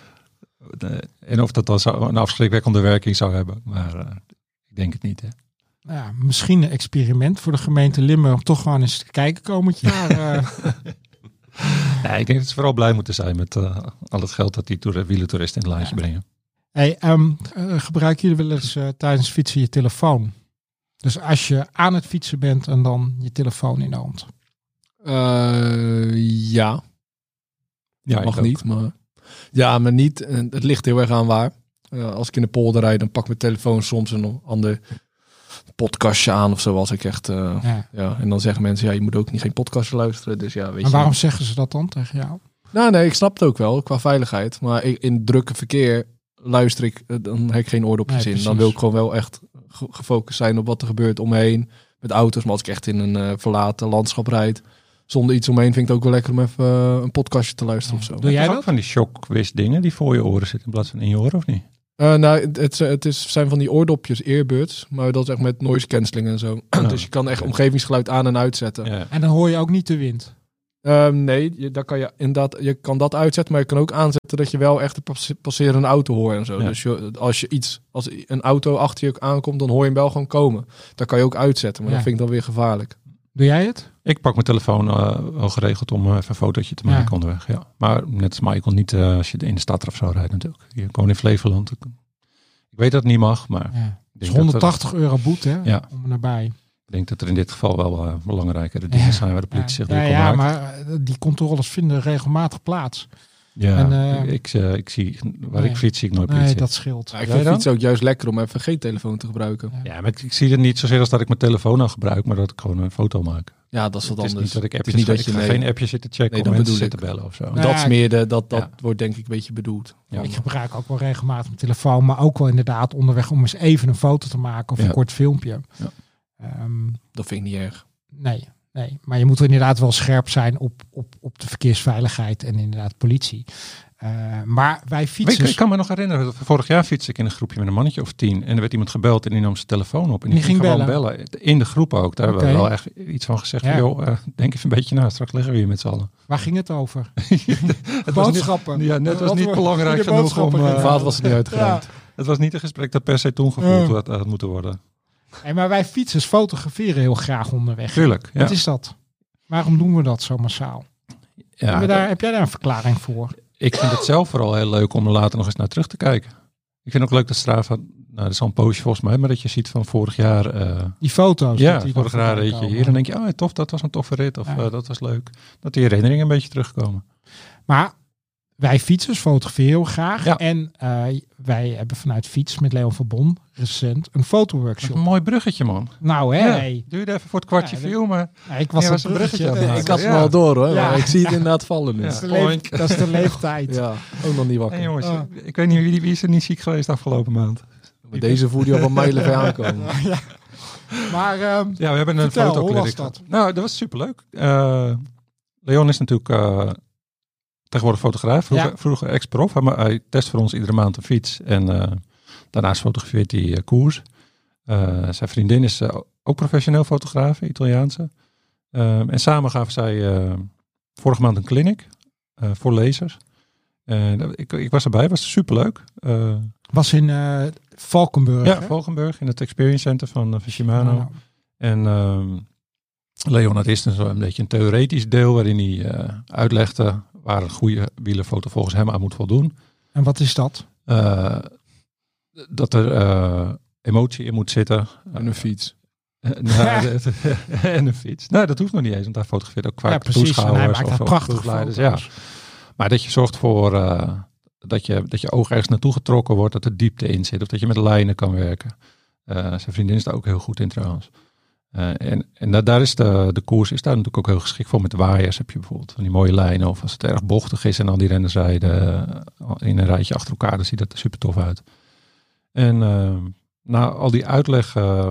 De, en of dat dan zou, een afschrikwekkende werking zou hebben. Maar uh, ik denk het niet. Hè. Ja, misschien een experiment voor de gemeente Limburg om toch gewoon eens te kijken komend jaar. Uh, Nee, ik denk dat ze vooral blij moeten zijn met uh, al het geld dat die toer- wielertoeristen in het laadje Ja. brengen. hey, um, uh, gebruik je wel eens uh, tijdens fietsen je telefoon? Dus als je aan het fietsen bent en dan je telefoon in de hand. Uh, ja. Ja, Mag ik ook. niet, maar... Ja, maar niet. En het ligt heel erg aan waar. Uh, als ik in de polder rijd, dan pak ik mijn telefoon soms een ander podcastje aan of zo. Als ik echt... Uh, Ja. ja, en dan zeggen mensen, ja, je moet ook niet geen podcastje luisteren. Dus ja, weet Maar je. waarom zeggen ze dat dan tegen jou? Nou, nee, ik snap het ook wel, qua veiligheid. Maar ik, in drukke verkeer luister ik, uh, dan heb ik geen oordopjes Nee, in. Dan precies. wil ik gewoon wel echt ge- gefocust zijn op wat er gebeurt om me heen. Met auto's, maar als ik echt in een uh, verlaten landschap rijd, zonder iets omheen, vind ik het ook wel lekker om even uh, een podcastje te luisteren of zo. Doe jij Heb je dat? ook van die shockwiz dingen die voor je oren zitten in plaats van in je oren of niet? Uh, nou, het, het, het is, zijn van die oordopjes, earbuds, maar dat is echt met noise cancelling en zo. Ja. Dus je kan echt omgevingsgeluid aan en uitzetten. Ja. En dan hoor je ook niet de wind. Um, nee, je, daar kan je inderdaad, je kan dat uitzetten, maar je kan ook aanzetten dat je wel echt een passe- passerende auto hoort en zo. Ja. Dus je, als je iets, als een auto achter je aankomt, dan hoor je hem wel gewoon komen. Dat kan je ook uitzetten, maar Ja. dat vind ik dan weer gevaarlijk. Doe jij het? Ik pak mijn telefoon uh, wel geregeld om uh, even een fotootje te maken Ja. onderweg. Ja. Maar net als Michael, niet uh, als je in de stad of zo rijdt natuurlijk. Hier gewoon in Flevoland. Ik weet dat het niet mag, maar Ja. ik Het is denk, dat er, honderdtachtig euro boete, hè? Ja. Om er nabij. ik denk dat er in dit geval wel uh, belangrijkere dingen Ja. zijn waar de politie zich ja, druk om ja, maakt. maar uh, die controles vinden regelmatig plaats. Ja, En, uh, ik, ik, uh, ik zie, waar nee. ik fiets, zie ik nooit Nee, politie. dat scheelt. Ja, ik Jij vind dan? fietsen ook juist lekker om even geen telefoon te gebruiken. Ja, maar ik, ik zie het niet zozeer als dat ik mijn telefoon nou gebruik, maar dat ik gewoon een foto maak. Ja, dat is wat Het is anders. niet dat ik Het appjes is niet ga- dat je ik ga nee, geen appjes zitten checken Nee, of dat mensen bedoel zitten bellen of zo. Nee. dat is meer de, dat, dat Ja. wordt denk ik een beetje bedoeld. Ja. Ik gebruik ook wel regelmatig mijn telefoon, maar ook wel inderdaad onderweg om eens even een foto te maken of Ja. een kort filmpje. Ja. Ehm, Dat vind ik niet erg. nee, nee, maar je moet er inderdaad wel scherp zijn op, op, op de verkeersveiligheid en inderdaad politie. Uh, maar wij Weet fietsers... je, ik kan me nog herinneren, dat vorig jaar fietste ik in een groepje met een mannetje of tien. En er werd iemand gebeld en die nam zijn telefoon op. En die, Die ging ging gewoon bellen? bellen. In de groep ook. Daar Oké. hebben we wel echt iets van gezegd. Ja. Van, joh, uh, denk even een beetje na. Straks liggen we hier met z'n allen. Waar ging het over? Het was Boodschappen. Niet, ja, net was Wat niet voor- belangrijk de genoeg om... boodschappen Uh, gingen. Vaat was er niet uitgeruimd. het was niet een gesprek dat per se toen gevoerd Ja. had, had moeten worden. Hey, maar wij fietsers fotograferen heel graag onderweg. Tuurlijk. Ja. Wat is dat? Waarom doen we dat zo massaal? Ja, Hebben we daar, heb jij daar een verklaring voor? Ik vind het zelf vooral heel leuk om er later nog eens naar terug te kijken. Ik vind ook leuk dat Strava, nou dat is al een poosje volgens mij, maar dat je ziet van vorig jaar. Uh, Die foto's. ja, dat die vorig dan jaar voorbij reed je komen. hier en denk je, oh tof, dat was een toffe rit of Ja. uh, dat was leuk. Dat die herinneringen een beetje terugkomen. Maar wij fietsers fotograferen heel graag. Ja. En uh, wij hebben vanuit Fiets met Leon van Bon recent een fotoworkshop. Een mooi bruggetje man. Nou hè, Ja, hey. duurde even voor het kwartje Ja, viel, maar Ja, ik was Ja, een was een bruggetje. bruggetje aan het aan Ik het had maken. hem al door hoor, Ja. maar ik zie het inderdaad vallen nu. Dat Ja, is de, leef- Oink. dat is de leeftijd. ook nog niet wakker. hey, jongens, Ah. ik weet niet wie, wie is er niet ziek geweest afgelopen maand. Maar deze voelde je al van mijlen ver aankomen. Ja. Maar ehm, Ja, we hebben een Vertel, hoe fotoclinic. was dat? Nou, dat was superleuk. Uh, Leon is natuurlijk uh, tegenwoordig fotograaf. Vroeger, Ja. vroeger ex-prof. Maar hij test voor ons iedere maand een fiets. En uh, daarnaast fotografeert hij uh, koers. Uh, zijn vriendin is uh, ook professioneel fotograaf, Italiaanse. Uh, en samen gaven zij uh, vorige maand een clinic uh, voor lezers. Uh, ik, ik was erbij, was superleuk. Uh, was in uh, Valkenburg. ja, hè? Valkenburg in het Experience Center van, uh, van Shimano. Nou, En um, Leon had eerst een, zo een beetje een theoretisch deel waarin hij uh, uitlegde waar een goede wielerfoto volgens hem aan moet voldoen. en wat is dat? Uh, dat er uh, emotie in moet zitten. En een fiets. Uh, nou, de- en een fiets. Nou, dat hoeft nog niet eens, want hij fotografeert ook vaak Ja, precies. En hij toeschouwers maakt of, daar of prachtige ploegleiders. foto's. Ja. Maar dat je zorgt voor uh, dat, je, dat je oog ergens naartoe getrokken wordt, dat er diepte in zit of dat je met lijnen kan werken. Uh, zijn vriendin is daar ook heel goed in trouwens. Uh, en en da- daar is de, de koers is daar natuurlijk ook heel geschikt voor. Met de waaiers heb je bijvoorbeeld van die mooie lijnen. Of als het erg bochtig is en al die renners rijden uh, in een rijtje achter elkaar, dan ziet dat er super tof uit. En uh, na al die uitleg uh,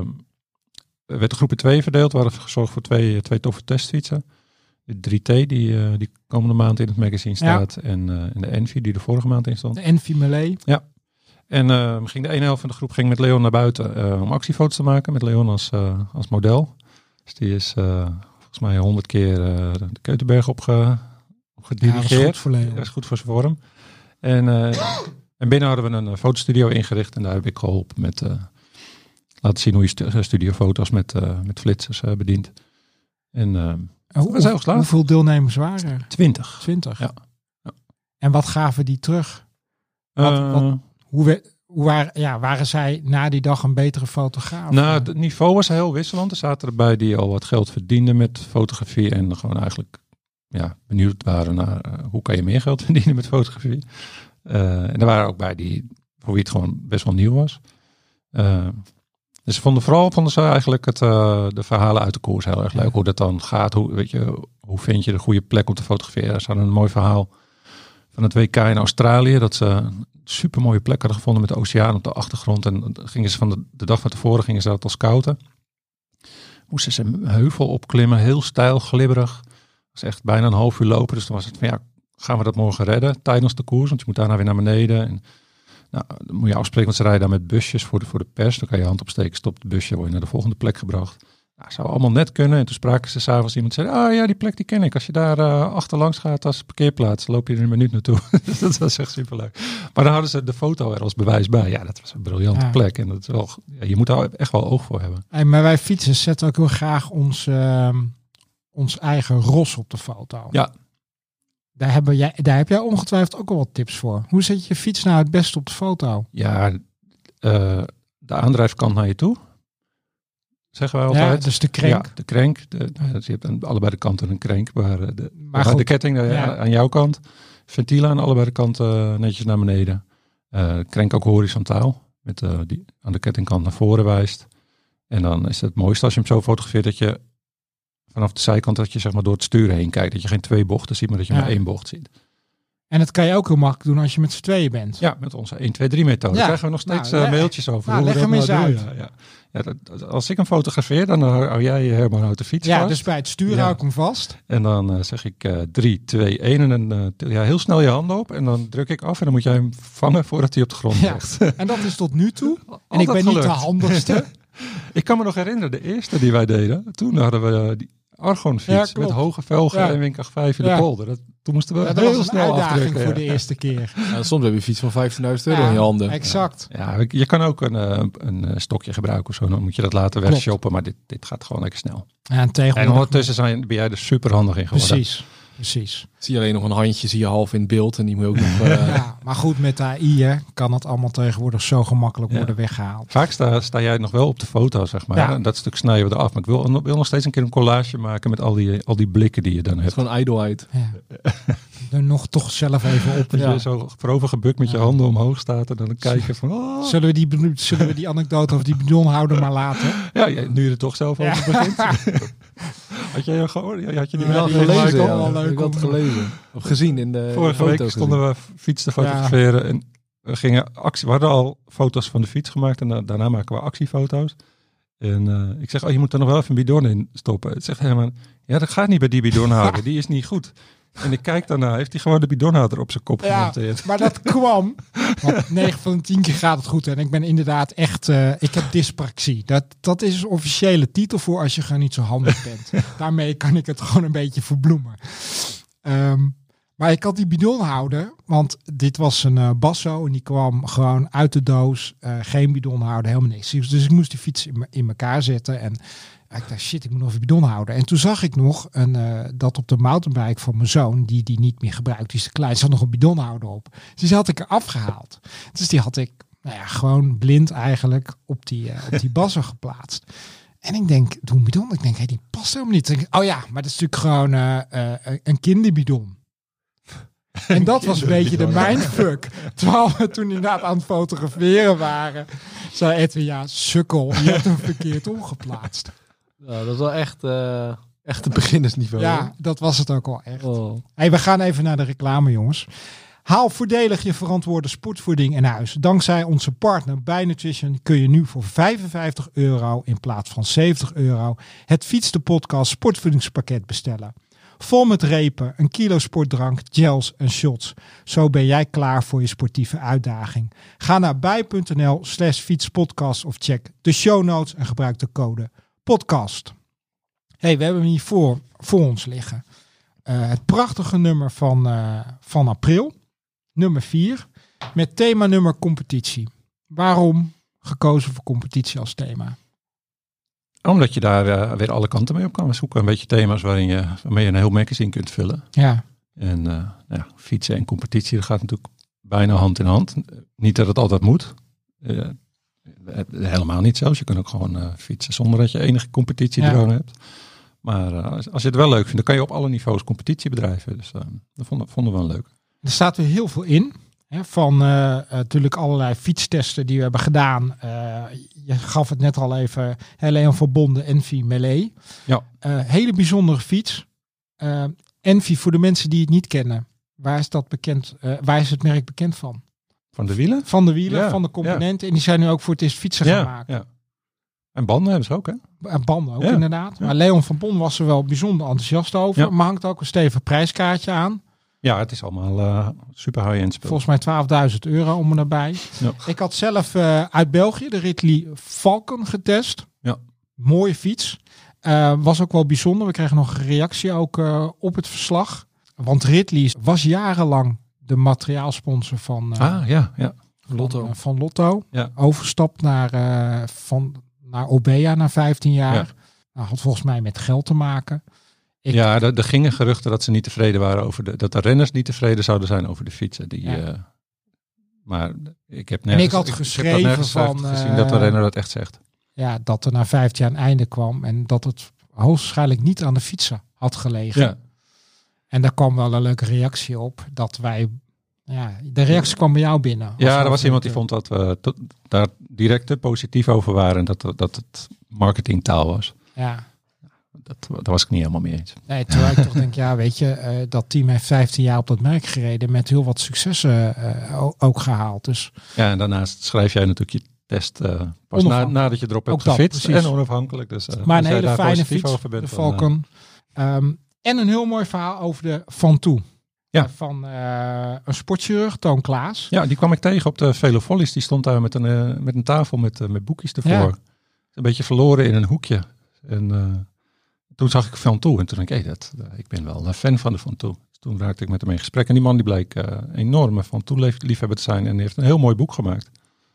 werd de groep in twee verdeeld. We hadden gezorgd voor twee, twee toffe testfietsen. De drie T die, uh, die komende maand in het magazine staat. Ja. En, uh, en de Envy die er vorige maand in stond. De Envy Melee. Ja. En uh, ging de ene helft van de groep ging met Leon naar buiten uh, om actiefoto's te maken. Met Leon als, uh, als model. Dus die is uh, volgens mij honderd keer uh, de Keutenberg opge, opgedirigeerd. Ja, dat is goed voor Leon. Dat is goed voor zijn vorm. En, uh, en binnen hadden we een uh, fotostudio ingericht. En daar heb ik geholpen met uh, laten zien hoe je stu- studiofoto's met, uh, met flitsers uh, bedient. En uh, Hoe, we zijn geslaagd. hoeveel deelnemers waren er? twintig. twintig. Ja. Ja. En wat gaven die terug? Wat, Uh, wat, hoe, we, hoe waren, ja, waren zij na die dag een betere fotograaf? Nou, het niveau was heel wisselend. Er zaten erbij die al wat geld verdienden met fotografie en gewoon eigenlijk ja, benieuwd waren naar uh, hoe kan je meer geld verdienen met fotografie. Uh, en er waren ook bij die voor wie het gewoon best wel nieuw was. Uh, dus vonden vooral vonden ze eigenlijk het, uh, de verhalen uit de koers heel erg leuk. Ja. Hoe dat dan gaat. Hoe, weet je, hoe vind je de goede plek om te fotograferen? Ze hadden een mooi verhaal van het W K in Australië. Dat ze een super mooie plek hadden gevonden met de oceaan op de achtergrond. En dan gingen ze van de, de dag van tevoren gingen ze dat al scouten. Moesten ze een heuvel opklimmen. Heel steil, glibberig. Dat was echt bijna een half uur lopen. Dus toen was het van ja, gaan we dat morgen redden tijdens de koers? Want je moet daarna weer naar beneden. En, nou, dan moet je afspreken, want ze rijden daar met busjes voor de, voor de pers. Dan kan je hand opsteken, stopt het busje, word je naar de volgende plek gebracht. Nou, zou allemaal net kunnen. En toen spraken ze s'avonds iemand zei, ah ja, die plek die ken ik. Als je daar uh, achterlangs gaat als parkeerplaats, loop je er een minuut naartoe. Dat was echt superleuk. Maar dan hadden ze de foto er als bewijs bij. Ja, dat was een briljante Ja. plek. En dat is wel, ja, je moet daar echt wel oog voor hebben. Hey, maar wij fietsers zetten ook heel graag ons, uh, ons eigen ros op de foto. Ja. Daar, hebben jij, daar heb jij ongetwijfeld ook al wat tips voor. Hoe zet je je fiets nou het beste op de foto? Ja, uh, de aandrijfkant naar je toe. Zeggen wij altijd. Ja, dus de krenk. Ja, de krenk. De, nou, je hebt aan allebei de kanten een krenk. Maar de, Maar de, goed, de ketting uh, ja. aan jouw kant. Ventielen aan allebei de kanten uh, netjes naar beneden. Uh, krenk ook horizontaal. Met uh, die aan de kettingkant naar voren wijst. En dan is het mooiste als je hem zo fotografeert dat je vanaf de zijkant dat je zeg maar door het sturen heen kijkt. Dat je geen twee bochten ziet, maar dat je Ja. maar één bocht ziet. En dat kan je ook heel makkelijk doen als je met z'n tweeën bent. Ja, met onze één, twee, drie methode. Ja. Daar krijgen we nog steeds Nou, uh, leg- mailtjes over. nou, hoe we leg dat hem nou eens doen. uit. Ja, ja. Ja, dat, als ik hem fotografeer, dan hou hou jij Herman houdt de fiets Ja, vast. dus bij het sturen Ja. hou ik hem vast. En dan uh, zeg ik drie, twee, één en dan uh, til- ja, heel snel je handen op. En dan druk ik af en dan moet jij hem vangen voordat hij op de grond Ja. ligt. En dat is tot nu toe. En Altijd ik ben niet de gelukt. handigste. Ik kan me nog herinneren, de eerste die wij deden. Toen hadden we uh, die Argon-fiets Ja, met klopt. hoge velgen Ja. en windkracht vijf in Ja. de polder. Dat, toen moesten we Ja, dat heel was een snel uitdaging afdrukken. voor ja. de eerste keer. Ja, soms heb je een fiets van vijftienduizend euro Ja, in je handen. Exact. Ja, je kan ook een, uh, een uh, stokje gebruiken of zo. Dan moet je dat laten Klopt. wegshoppen. Maar dit, dit gaat gewoon lekker snel. Ja, en tegenwoordig... En ondertussen zijn, ben jij er super handig in geworden. Precies, precies. Zie je alleen nog een handje, zie je half in beeld. En die moet je ook nog... Uh, Ja, maar goed, met A I hè, kan het allemaal tegenwoordig zo gemakkelijk Ja. worden weggehaald. Vaak sta, sta jij nog wel op de foto, zeg maar. Ja. En dat stuk snijden we eraf. Maar ik wil, wil nog steeds een keer een collage maken met al die, al die blikken die je dan Het is hebt. gewoon ijdelheid. Ja. Er nog toch zelf even op. Dat Ja. je zo voorover gebukt met je Ja. handen omhoog staat en dan kijken van... Oh. Zullen we, die, beno- zullen we die anekdote over die bidonhouder maar laten? Ja, ja, nu je er toch zelf over begint. Had jij gehoord? Had je die Ja, wel die gelezen? lijkt Gelezen, ook ja. wel leuk Ik had het om- gelezen. Of gezien in de Vorige foto's week stonden we fiets te fotograferen en we gingen actie. We hadden al foto's van de fiets gemaakt en da- daarna maken we actiefoto's. En uh, ik zeg, oh, je moet er nog wel even een bidon in stoppen. Het zegt Herman, ja, dat gaat niet bij die bidonhouder. Die is niet goed. En ik kijk daarna, heeft hij gewoon de bidonhouder op zijn kop Ja, gemonteerd. maar dat kwam. Want negen van de tien keer gaat het goed. En ik ben inderdaad echt... Uh, ik heb dyspraxie. Dat, dat is een officiële titel voor als je gewoon niet zo handig bent. Daarmee kan ik het gewoon een beetje verbloemen. Um, maar ik had die bidonhouder. Want dit was een uh, Basso. En die kwam gewoon uit de doos. Uh, geen bidonhouder, helemaal niks. Dus ik moest die fiets in, in elkaar zetten. En ik dacht, shit, ik moet nog een bidon houden. En toen zag ik nog een, uh, dat op de mountainbike van mijn zoon, die die niet meer gebruikt, die is te klein, zat nog een bidonhouder op. Dus die had ik er afgehaald. Dus die had ik, nou ja, gewoon blind eigenlijk op die, uh, op die Basso geplaatst. En ik denk, doe een bidon. Ik denk, hey, die past helemaal niet. Ik, oh ja, maar dat is natuurlijk gewoon uh, uh, een kinderbidon. En dat was een beetje de mindfuck. Terwijl we toen inderdaad aan het fotograferen waren, zei Edwin, ja, sukkel, je hebt hem verkeerd omgeplaatst. Ja, dat is wel echt, uh, echt een beginnersniveau. Ja, hè? dat was het ook al echt. Oh. Hey, we gaan even naar de reclame, jongens. Haal voordelig je verantwoorde sportvoeding in huis. Dankzij onze partner Bij Nutrition kun je nu voor vijfenvijftig euro in plaats van zeventig euro het Fiets de Podcast sportvoedingspakket bestellen. Vol met repen, een kilo sportdrank, gels en shots. Zo ben jij klaar voor je sportieve uitdaging. Ga naar bij.nl slash fietspodcast of check de show notes en gebruik de code podcast. Hey, we hebben hem hier voor, voor ons liggen. Uh, het prachtige nummer van, uh, van april. Nummer vier. Met thema nummer competitie. Waarom gekozen voor competitie als thema? Omdat je daar uh, weer alle kanten mee op kan. We zoeken een beetje thema's waarin je, waarmee je een heel magazine kunt vullen. Ja. En uh, nou ja, fietsen en competitie, dat gaat natuurlijk bijna hand in hand. Niet dat het altijd moet. Uh, helemaal niet zelfs. Je kan ook gewoon uh, fietsen zonder dat je enige competitiedroom ja. hebt. Maar uh, als, als je het wel leuk vindt, dan kan je op alle niveaus competitie bedrijven. Dus uh, dat vonden, vonden we wel leuk. Er staat weer heel veel in. Hè, van uh, uh, natuurlijk allerlei fietstesten die we hebben gedaan. Uh, je gaf het net al even. Leon van Bonde, Envy Melee. Ja. Uh, hele bijzondere fiets. Uh, Envy, voor de mensen die het niet kennen. Waar is dat bekend? Uh, waar is het merk bekend van? Van de wielen? Van de wielen, ja, van de componenten. Ja. En die zijn nu ook voor het eerst fietsen ja, gaan maken. Ja. En banden hebben ze ook, hè? En banden ook, ja. inderdaad. Ja. Maar Leon van Bonde was er wel bijzonder enthousiast over. Ja. Maar hangt ook een stevig prijskaartje aan. Ja, het is allemaal uh, super high-end spul. Volgens mij twaalfduizend euro om me daarbij. Ja. Ik had zelf uh, uit België de Ridley Falcon getest. Ja. Mooie fiets. Uh, was ook wel bijzonder. We kregen nog een reactie ook uh, op het verslag. Want Ridley was jarenlang de materiaalsponsor van, uh, ah, ja, ja. Lotto. van, uh, van Lotto. Ja. Overstapt naar, uh, van, naar Obea na vijftien jaar. Ja. Nou, had volgens mij met geld te maken. Ik, ja, er, er gingen geruchten dat ze niet tevreden waren over de, dat de renners niet tevreden zouden zijn over de fietsen. Die, Ja. uh, maar ik heb nergens, ik had ik, geschreven ik heb dat van, gezien uh, dat de renner dat echt zegt. Ja, dat er na vijftien jaar een einde kwam. En dat het hoogstwaarschijnlijk niet aan de fietsen had gelegen. Ja. En daar kwam wel een leuke reactie op. Dat wij... Ja, de reactie kwam bij jou binnen. Ja, er was iemand die vond dat we tot, daar direct te positief over waren. En dat, dat het marketingtaal was. Ja. dat, daar was ik niet helemaal mee eens. Nee, terwijl ik toch denk, ja, weet je, uh, dat team heeft vijftien jaar op dat merk gereden met heel wat successen uh, ook gehaald. Dus ja, en daarnaast schrijf jij natuurlijk je test uh, pas na, nadat je erop hebt ook dat, gefitst precies. en onafhankelijk. Dus, uh, maar een hele fijne fiets, over bent, de Falcon. Dan, uh... um, en een heel mooi verhaal over de Van Toe. Ja. Van uh, een sportchirurg, Toon Klaas. Ja, die kwam ik tegen op de Velo Volleys. Die stond daar met een, uh, met een tafel met, uh, met boekjes ervoor. Ja. Een beetje verloren in een hoekje. En uh, toen zag ik Van Toe. En toen dacht ik, hey, dat, uh, ik ben wel een fan van de Van Toe. Dus toen raakte ik met hem in gesprek. En die man die bleek uh, enorme Van Toe liefhebber te zijn. En die heeft een heel mooi boek gemaakt.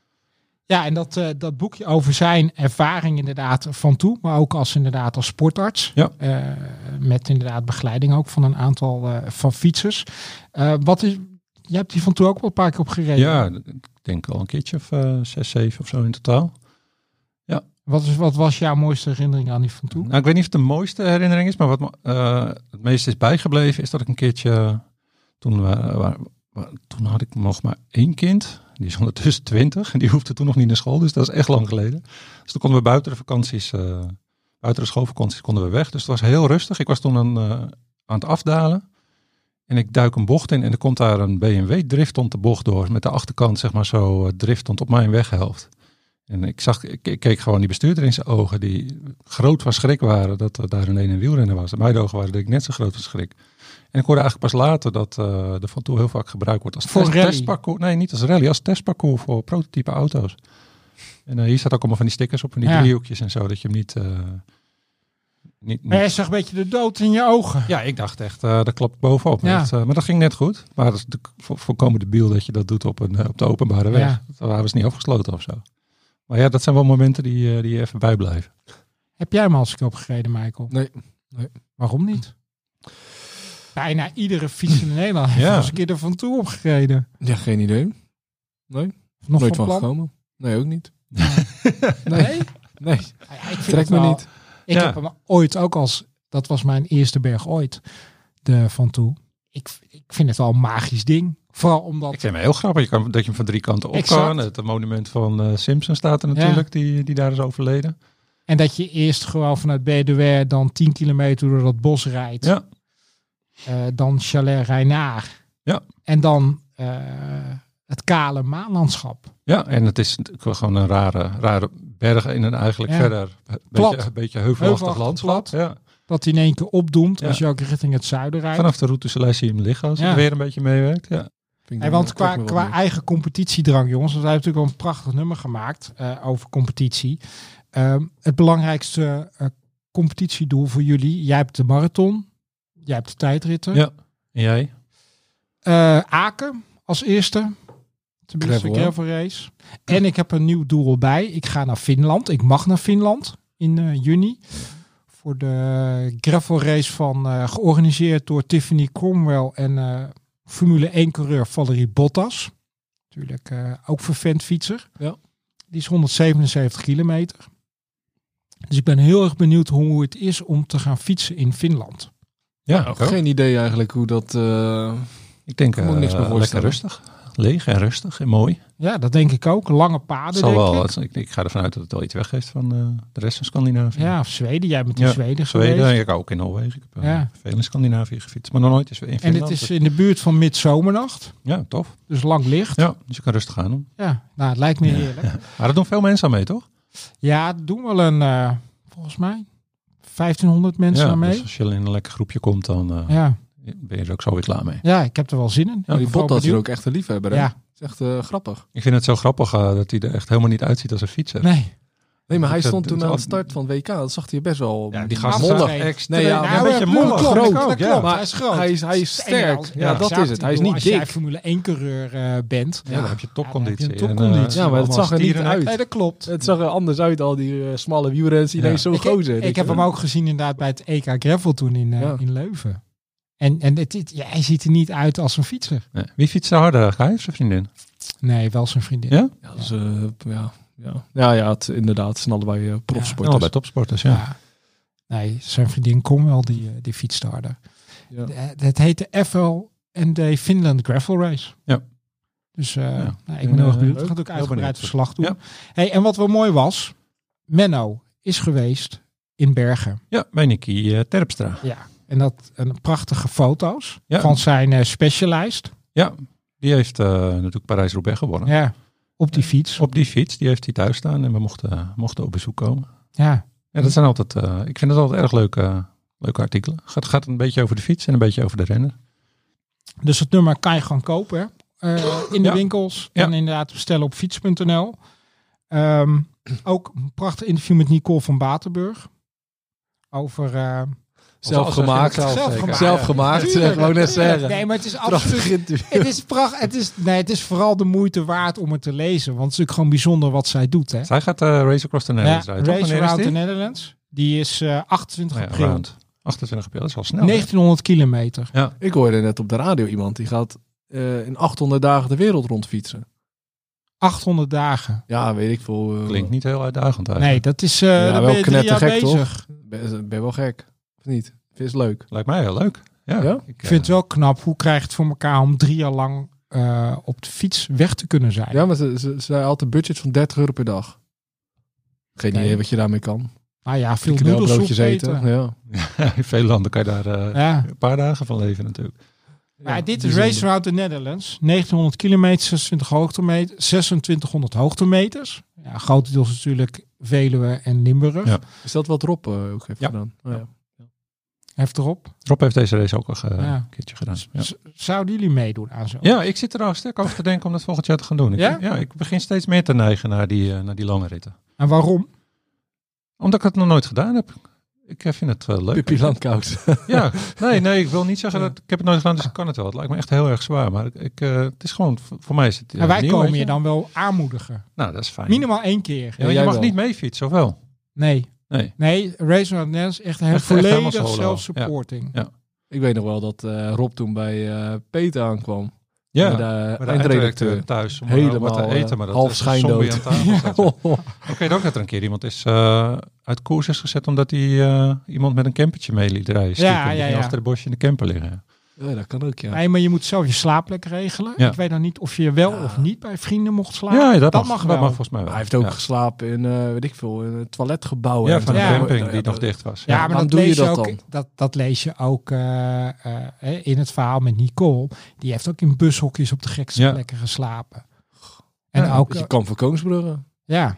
Ja, en dat, uh, dat boekje over zijn ervaring inderdaad Van Toe. Maar ook als inderdaad als sportarts. Ja. Uh, met inderdaad begeleiding ook van een aantal uh, van fietsers. Uh, wat is, jij hebt die Van Toe ook wel een paar keer op gereden. Ja, ik denk al een keertje of uh, zes, zeven of zo in totaal. Ja. Wat, is, wat was jouw mooiste herinnering aan die Van Toe? Nou, ik weet niet of het de mooiste herinnering is. Maar wat uh, het meest is bijgebleven is dat ik een keertje... Toen, uh, waar, waar, toen had ik nog maar één kind... Die is ondertussen twintig en die hoefde toen nog niet naar school. Dus dat is echt lang geleden. Dus toen konden we buiten de vakanties, uh, buiten de schoolvakanties konden we weg. Dus het was heel rustig. Ik was toen aan, uh, aan het afdalen. En ik duik een bocht in en er komt daar een B M W driftond de bocht door. Met de achterkant zeg maar zo uh, driftond op mijn weghelft. En ik zag, ik, ik keek gewoon die bestuurder in zijn ogen. Die groot van schrik waren dat er daar ineens een wielrenner was. En mijn ogen waren dat ik net zo groot van schrik. En ik hoorde eigenlijk pas later dat uh, de Van Toe heel vaak gebruikt wordt als voor test, rally. testparcours. Nee, niet als rally, als testparcours voor prototype auto's. En uh, hier staat ook allemaal van die stickers op, van die ja. driehoekjes en zo, dat je hem niet... Uh, niet, niet... Maar jij zag een beetje de dood in je ogen. Ja, ik dacht echt, uh, dat klopt bovenop. Ja. Dat, uh, maar dat ging net goed. Maar dat is de, voor, voorkomen debiel dat je dat doet op, een, uh, op de openbare weg. Ja. Dat waren we niet afgesloten of zo. Maar ja, dat zijn wel momenten die, uh, die je even bijblijven. Heb jij hem als ik opgereden, Michael? Nee. nee. Waarom niet? Bijna iedere fiets in Nederland heeft ja. eens een keer er Van Toe opgereden. Ja, geen idee. Nee. Nog nooit van, van plan? gekomen. Nee, ook niet. nee? Nee. nee. Ja, ik Trek me wel, niet. Ik ja. heb hem ooit ook als... Dat was mijn eerste berg ooit. De Van Toe. Ik, ik vind het wel een magisch ding. Vooral omdat... Ik vind het heel grappig je kan, dat je hem van drie kanten op exact. kan. Het monument van uh, Simpson staat er natuurlijk, ja. die, die daar is overleden. En dat je eerst gewoon vanuit Bedouin dan tien kilometer door dat bos rijdt. Ja. Uh, dan Chalet Reinaar. Ja. En dan uh, het kale maanlandschap. Ja, en het is gewoon een rare, rare berg in een eigenlijk ja. verder een beetje, een beetje heuvelachtig landschap. Ja. Dat hij in één keer opdoemt ja. als je ook richting het zuiden rijdt. Vanaf de routeslijst zie je hem liggen als ja. het weer een beetje meewerkt. Ja. Hey, want qua, qua eigen competitiedrang, jongens, we hebben natuurlijk wel een prachtig nummer gemaakt uh, over competitie. Um, het belangrijkste uh, competitiedoel voor jullie, jij hebt de marathon, jij hebt de tijdritten. Ja, en jij? Uh, Aken als eerste, tenminste Gravel, gravel race. En ik heb een nieuw doel bij, ik ga naar Finland, ik mag naar Finland in uh, juni. Voor de gravel race van, uh, georganiseerd door Tiffany Cromwell en uh, Formule één coureur Valerie Bottas. Natuurlijk uh, ook vervent fietser. Ja. Die is honderdzevenenzeventig kilometer. Dus ik ben heel erg benieuwd hoe het is om te gaan fietsen in Finland. Ja, nou, geen idee eigenlijk hoe dat... Uh, ik denk uh, niks meer lekker rustig. Leeg en rustig en mooi. Ja, dat denk ik ook. Lange paden, Zal denk wel, ik. Ik, ik ga ervan uit dat het wel iets weggeeft van uh, de rest van Scandinavië. Ja, of Zweden. Jij bent in ja, Zweden Zweden, geweest. ik ook in Noorwegen. Ik heb uh, ja. veel in Scandinavië gefietst. Maar nog nooit is in Finland. En het is in de buurt van Midzomernacht. Ja, tof. Dus lang licht. Ja, dus je kan rustig gaan doen. Ja, nou, het lijkt me heerlijk. Ja. Maar dat doen veel mensen aan mee, toch? Ja, doen wel een, uh, volgens mij, vijftienhonderd mensen ja, aan mee. Dus als je in een lekker groepje komt, dan uh, ja. ben je er ook zo weer klaar mee. Ja, ik heb er wel zin in. Ja, die Bottas is ook echt een liefhebber. Hè? Ja. Dat is echt uh, grappig. Ik vind het zo grappig uh, dat hij er echt helemaal niet uitziet als een fietser. Nee. Nee, maar hij dat, stond dat, toen aan dat, de start van het W K. Dat zag hij best wel ja, die gast mollig. Extreem. Nee, ja, ja, een beetje mollig. Groot, groot. dat Ja. klopt. Maar hij is groot. Hij is, hij is sterk. Ja, ja, dat is het. Hij is niet als dik. Als jij Formule één coureur uh, bent. Ja, ja, dan heb je topconditie. Ja, top en, uh, ja, maar het zag er niet uit. Nee, dat klopt. Het zag er anders uit, al die uh, smalle wielrenners. Die ja. ineens zo ik, gozer. Ik, ik heb hem ook gezien inderdaad bij het E K Gravel toen in, uh, ja. in Leuven. En, en het, het, ja, hij ziet er niet uit als een fietser. Ja. Wie fietst er harder? Ga je of zijn vriendin? Nee, wel zijn vriendin. Ja? Ja, dus, uh, ja. Ja, ja, ja het, inderdaad. Het zijn allebei uh, profsporters. Ja, bij topsporters, ja. ja. Nee, zijn vriendin Cromwell, die, die fietst harder. Ja. Het heet de F L N D Finland Gravel Race. Ja. Dus uh, ja. nou, ik ben heel erg benieuwd. We gaan ook uitgebreid verslag doen. Ja. Hey, en wat wel mooi was, Menno is geweest in Bergen. Ja, bij Nicky uh, Terpstra. Ja, en dat een prachtige foto's Ja. van zijn uh, Specialized. Ja, die heeft uh, natuurlijk Parijs-Roubaix gewonnen. Ja, op die fiets. Op die fiets, die heeft hij thuis staan en we mochten, uh, mochten op bezoek komen. Ja. Ja, dat zijn altijd, uh, ik vind het altijd erg leuke, uh, leuke artikelen. Het gaat, gaat een beetje over de fiets en een beetje over de renner. Dus het nummer kan je gewoon kopen hè? Uh, in de Ja. winkels Ja. en inderdaad bestellen op fiets punt n l. Um, ook een prachtig interview met Nicole van Batenburg. Over... Uh, Zelf gemaakt. Zelf Zelf gemaakt. Zelf gemaakt, Ja. zeg, wou net zeggen. Nee, maar het is Prachtig absoluut... interview. Het is, pracht, het, is, nee, het is vooral de moeite waard om het te lezen. Want het is natuurlijk gewoon bijzonder wat zij doet. Hè? Zij gaat uh, Race Across the Netherlands Ja, rijden. toch? Race Wanneer is Around the die? Netherlands. Die is uh, achtentwintig Oh ja, april. around. achtentwintig april, dat is al snel. hè? negentienhonderd kilometer. Ja. Ik hoorde net op de radio iemand die gaat uh, in achthonderd dagen de wereld rondfietsen. achthonderd dagen. Ja, weet ik veel. Uh, Klinkt niet heel uitdagend Nee, eigenlijk. dat is... Uh, Ja, dan wel ben je drie jaar knettergek, toch? bezig. Ben, ben wel gek. Of niet? Vind je het leuk? Lijkt mij heel leuk. Ja, Ja? Ik, Ik vind het wel knap. Hoe krijg je het voor elkaar om drie jaar lang uh, op de fiets weg te kunnen zijn? Ja, maar ze, ze, ze zei altijd budget van dertig euro per dag. Geen Nee. idee wat je daarmee kan. Nou ja, veel Knelbroodjes noedels eten. eten. Ja. in veel landen kan je daar uh, Ja. een paar dagen van leven natuurlijk. Maar Ja, dit is bijzonder. Race Around the Netherlands. negentienhonderd kilometer, zesentwintig hoogtemeters, zesentwintighonderd hoogtemeters. Ja, grotendeels natuurlijk Veluwe en Limburg. Ja. Is dat wat Rob uh, ook heeft Ja. gedaan? Oh, ja. Heft erop. Rob heeft deze race ook al ge- Ja. een keertje gedaan. Ja. Z- Zouden jullie meedoen aan zo? ja, ik zit er al sterk over te denken om dat volgend jaar te gaan doen. Ik, Ja? ja, ik begin steeds meer te neigen naar die, uh, naar die lange ritten. En waarom? Omdat ik het nog nooit gedaan heb. Ik uh, vind het uh, leuk. Pippi Langkous. Ja, nee, nee, ik wil niet zeggen dat ik heb het nooit gedaan, dus ik kan het wel. Het lijkt me echt heel erg zwaar, maar ik, ik, uh, het is gewoon, voor mij is het uh, En wij nieuw, komen weet je dan wel aanmoedigen. Nou, dat is fijn. Minimaal één keer. Ja, maar jij je mag wel. niet mee fietsen, of wel? Nee. Nee. Nee, Race Around the Netherlands is echt, heel Echt- echt helemaal volledig solo. self-supporting. Ja. Ik weet nog wel dat uh, Rob toen bij uh, Peter aankwam. Ja, Met de bij de eindredacteur. eindredacteur thuis om Helemaal, wat te eten, maar dat half is schijndood. zombie aan tafel staat. Oké, okay, ook dat er een keer iemand is uh, uit koers is gezet omdat hij uh, iemand met een campertje mee liet rijden. Stiekem. Ja, ja, Die ging ja. achter de bosje in de camper liggen. Ja, dat kan ook, ja. Nee, maar je moet zelf je slaapplek regelen. Ja. Ik weet dan niet of je wel Ja. of niet bij vrienden mocht slapen. Ja, dat, dat mag, mag dat wel. mag volgens mij wel. Hij heeft ook ja. geslapen in, uh, weet ik veel, in een toiletgebouw. Ja, en van zo. de Ja, camping ja, die ja, nog dicht was. Ja, Ja, maar waarom dat doe je lees je dat ook, dan? Dat, dat lees je ook uh, uh, in het verhaal met Nicole. Die heeft ook in bushokjes op de gekste Ja. plekken geslapen. En Ja, ook, Je uh, kan voor Koningsbrugge. ja.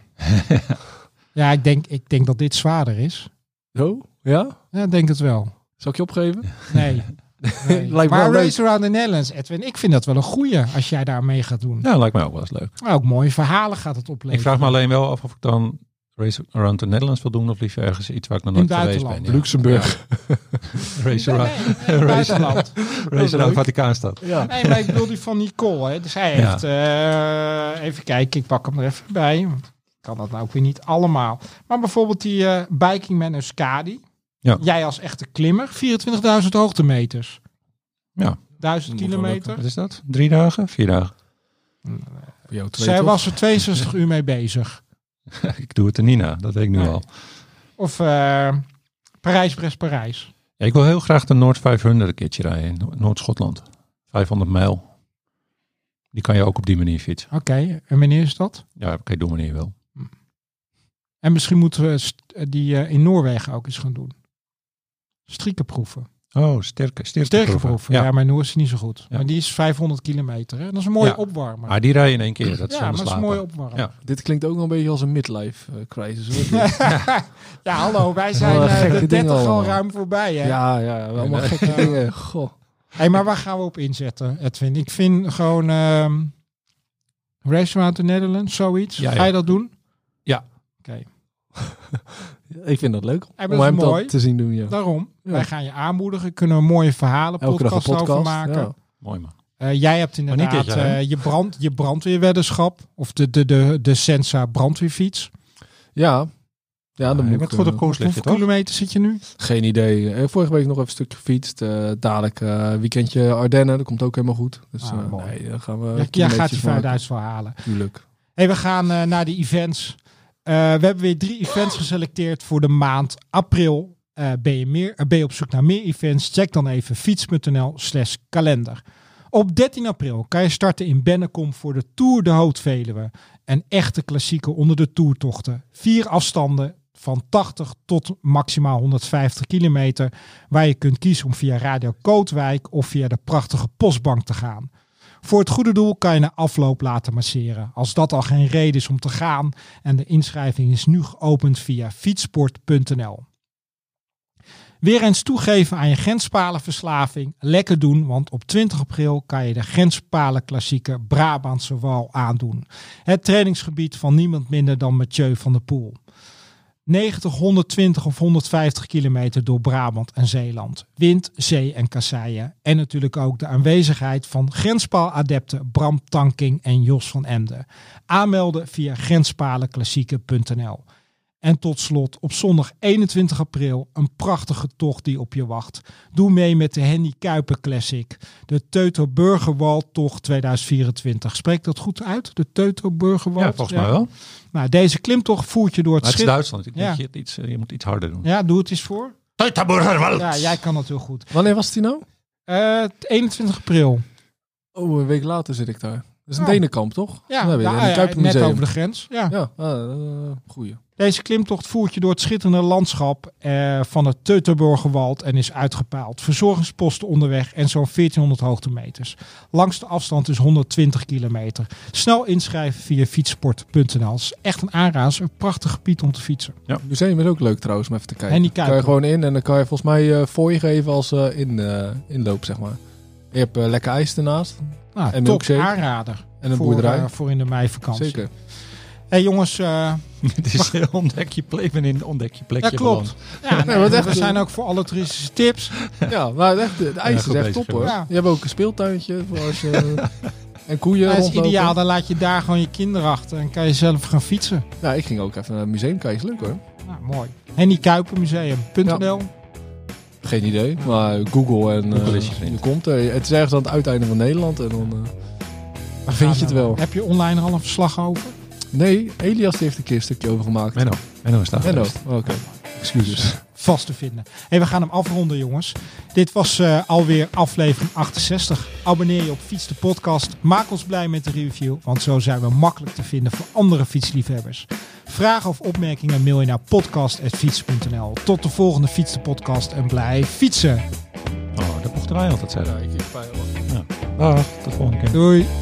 ja, ik denk, ik denk dat dit zwaarder is. Oh, ja? Ja, ik denk het wel. Zal ik je opgeven? Nee. nee. Lijkt me maar wel leuk. Race Around the Netherlands, Edwin, ik vind dat wel een goeie als jij daar mee gaat doen. Ja, lijkt mij ook wel eens leuk. Maar ook mooie verhalen gaat het opleveren. Ik vraag me alleen wel af of ik dan Race Around the Netherlands wil doen of liever ergens iets waar ik nog In nooit geweest buitenland. ben. Ja. Luxemburg. Ja. Race Nee, Around, nee, in het buitenland. Race Around Vaticaanstad. Ja. Nee, maar ik bedoel die van Nicole. Hè. Dus hij Ja. heeft... eh, even kijken, ik pak hem er even bij. Want ik kan dat nou ook weer niet allemaal. Maar bijvoorbeeld die uh, Bikingman Euskadi. Ja. Jij als echte klimmer. vierentwintigduizend hoogtemeters. Ja. duizend Dat moet wel kilometer. Wat is dat? Drie dagen? Vier dagen? Voor jou twee, Zij toch? was er tweeënzestig uur mee bezig. Ik doe het er niet na, dat weet ik nu Nee. al. Of uh, Parijs-Brest-Parijs. Ja, ik wil heel graag de Noord vijfhonderd een keertje rijden in No- Noord-Schotland. vijfhonderd mijl. Die kan je ook op die manier fietsen. Oké, okay. En wanneer is dat? Ja, oké, doe wanneer je wil. En misschien moeten we st- die uh, in Noorwegen ook eens gaan doen. Striekenproeven. Oh, sterke, sterke, Sterke proeven. Ja, Ja. maar Noor is niet zo goed. Ja. Maar die is vijfhonderd kilometer. Hè? Dat is een mooie Ja. opwarmer. Maar die rijden in één keer. Dat is ja, maar zonder dat is een slapen. mooie opwarmer. Ja. Dit klinkt ook wel een beetje als een midlife uh, crisis. Hoor. Ja, hallo, wij zijn Wel uh, gekke de dingen dertig al allemaal. ruim voorbij. Hè? ja, ja, allemaal Ja. gekke dingen. Goh. Hey, maar waar gaan we op inzetten, Edwin? Ik vind gewoon uh, Race Around the Netherlands, zoiets. Ja, ja. Ga je dat doen? Ja. Oké, Ik vind dat leuk maar om dat is hem mooi. dat te zien doen. Ja. daarom. Ja. Wij gaan je aanmoedigen. Kunnen we mooie verhalen, Elke dag een podcast, podcast. over maken. Ja. Mooi man. Uh, jij hebt niet inderdaad dit jaar, hè? uh, je, brand, je brandweerweddenschap. Of de, de, de, de Sensa brandweerfiets. Ja. Ja, dan je moet bent ik, goed uh, op koers liggen, Hoeveel toch? kilometer zit je nu? Geen idee. Eh, vorige week nog even een stuk gefietst. Uh, dadelijk uh, weekendje Ardennen. Dat komt ook helemaal goed. Dus Ah, uh, mooi. nee, dan gaan we Ja, jij gaat kilometertjes je maken. vijfduizend verhalen. Tuurlijk. Hey, we gaan uh, naar de events. Uh, we hebben weer drie events geselecteerd voor de maand april. Uh, ben, je meer, uh, ben je op zoek naar meer events? Check dan even fiets.nl slash kalender. Op dertien april kan je starten in Bennekom voor de Tour de Haute Veluwe. Een echte klassieker onder de toertochten. Vier afstanden van tachtig tot maximaal honderdvijftig kilometer, waar je kunt kiezen om via Radio Kootwijk of via de prachtige Postbank te gaan. Voor het goede doel kan je na afloop laten masseren, als dat al geen reden is om te gaan, en de inschrijving is nu geopend via fietsport punt n l. Weer eens toegeven aan je grenspalenverslaving. Lekker doen, want op twintig april kan je de grenspalenklassieker Brabantse Wal aandoen. Het trainingsgebied van niemand minder dan Mathieu van der Poel. negentig, honderdtwintig of honderdvijftig kilometer door Brabant en Zeeland. Wind, zee en kasseien. En natuurlijk ook de aanwezigheid van grenspaaladepten Bram Tanking en Jos van Emden. Aanmelden via grenspaleklassieker punt n l. En tot slot op zondag eenentwintig april een prachtige tocht die op je wacht. Doe mee met de Henny Kuiper Classic. De Teutoburgerwaldtocht tweeduizend vierentwintig. Spreekt dat goed uit? De Teutoburgerwald? Ja, volgens mij wel. Nou, deze klimtocht voert je door het Maar het is schip. Duitsland. Ik denk Ja. je, het iets, je moet iets harder doen. Ja, doe het eens voor. Teutoburgerwald. Ja, jij kan het heel goed. Wanneer was die nou? Uh, eenentwintig april. Oh, een week later zit ik daar. Dat is een Oh. Denenkamp, toch? Ja, Dan heb je nou, een ja, Kuipermuseum. net over de grens. Ja. Ja, uh, goeie. Deze klimtocht voert je door het schitterende landschap uh, van het Teutoburgerwald en is uitgepaald. Verzorgingsposten onderweg en zo'n veertienhonderd hoogtemeters. Langste afstand is honderdtwintig kilometer. Snel inschrijven via fietsport punt n l. Het is echt een aanrader, een prachtig gebied om te fietsen. Het museum is ook leuk trouwens, om even te kijken. Henny Kan Kuiper. je gewoon in en dan kan je volgens mij uh, voor je geven als uh, in, uh, inloop, zeg maar. Je hebt uh, lekker ijs ernaast Nou, En top milkshake. aanrader. en een voor, boerderij. uh, voor in de meivakantie. Zeker. Hey jongens, uh, Het is uh, ontdek je plek, ik ben in ontdek je plekje ja klopt. Ja, nee, Nee, wat echt, we zijn ook voor alle toeristische tips. Ja, maar echt, de, de ijs Ja, is goed echt bezig, top hoor. ja. Je hebt ook een speeltuintje voor als je... en koeien Dat is rondlopen. ideaal, dan laat je daar gewoon je kinderen achter en kan je zelf gaan fietsen. Ja, ik ging ook even naar het museum kijken. Leuk hoor. Nou, mooi. Henny Kuiper Museum punt n l. Geen idee, maar Google en Google uh, is je vriend. je komt er. Het is ergens aan het uiteinde van Nederland en dan uh, dan vind je het wel. Heb je online er al een verslag over? Nee, Elias die heeft een keer een stukje over gemaakt. Menno. Menno is daar Menno, geweest. oh, oké. Excuses. Vast te vinden. Hey, we gaan hem afronden, jongens. Dit was uh, alweer aflevering achtenzestig. Abonneer je op Fiets de Podcast. Maak ons blij met de review, want zo zijn we makkelijk te vinden voor andere fietsliefhebbers. Vragen of opmerkingen mail je naar podcast at fiets punt n l. Tot de volgende Fiets de Podcast en blijf fietsen. Oh, dat mochten wij altijd zeggen. Ja, ik, ik, Dag, tot de volgende keer. Doei.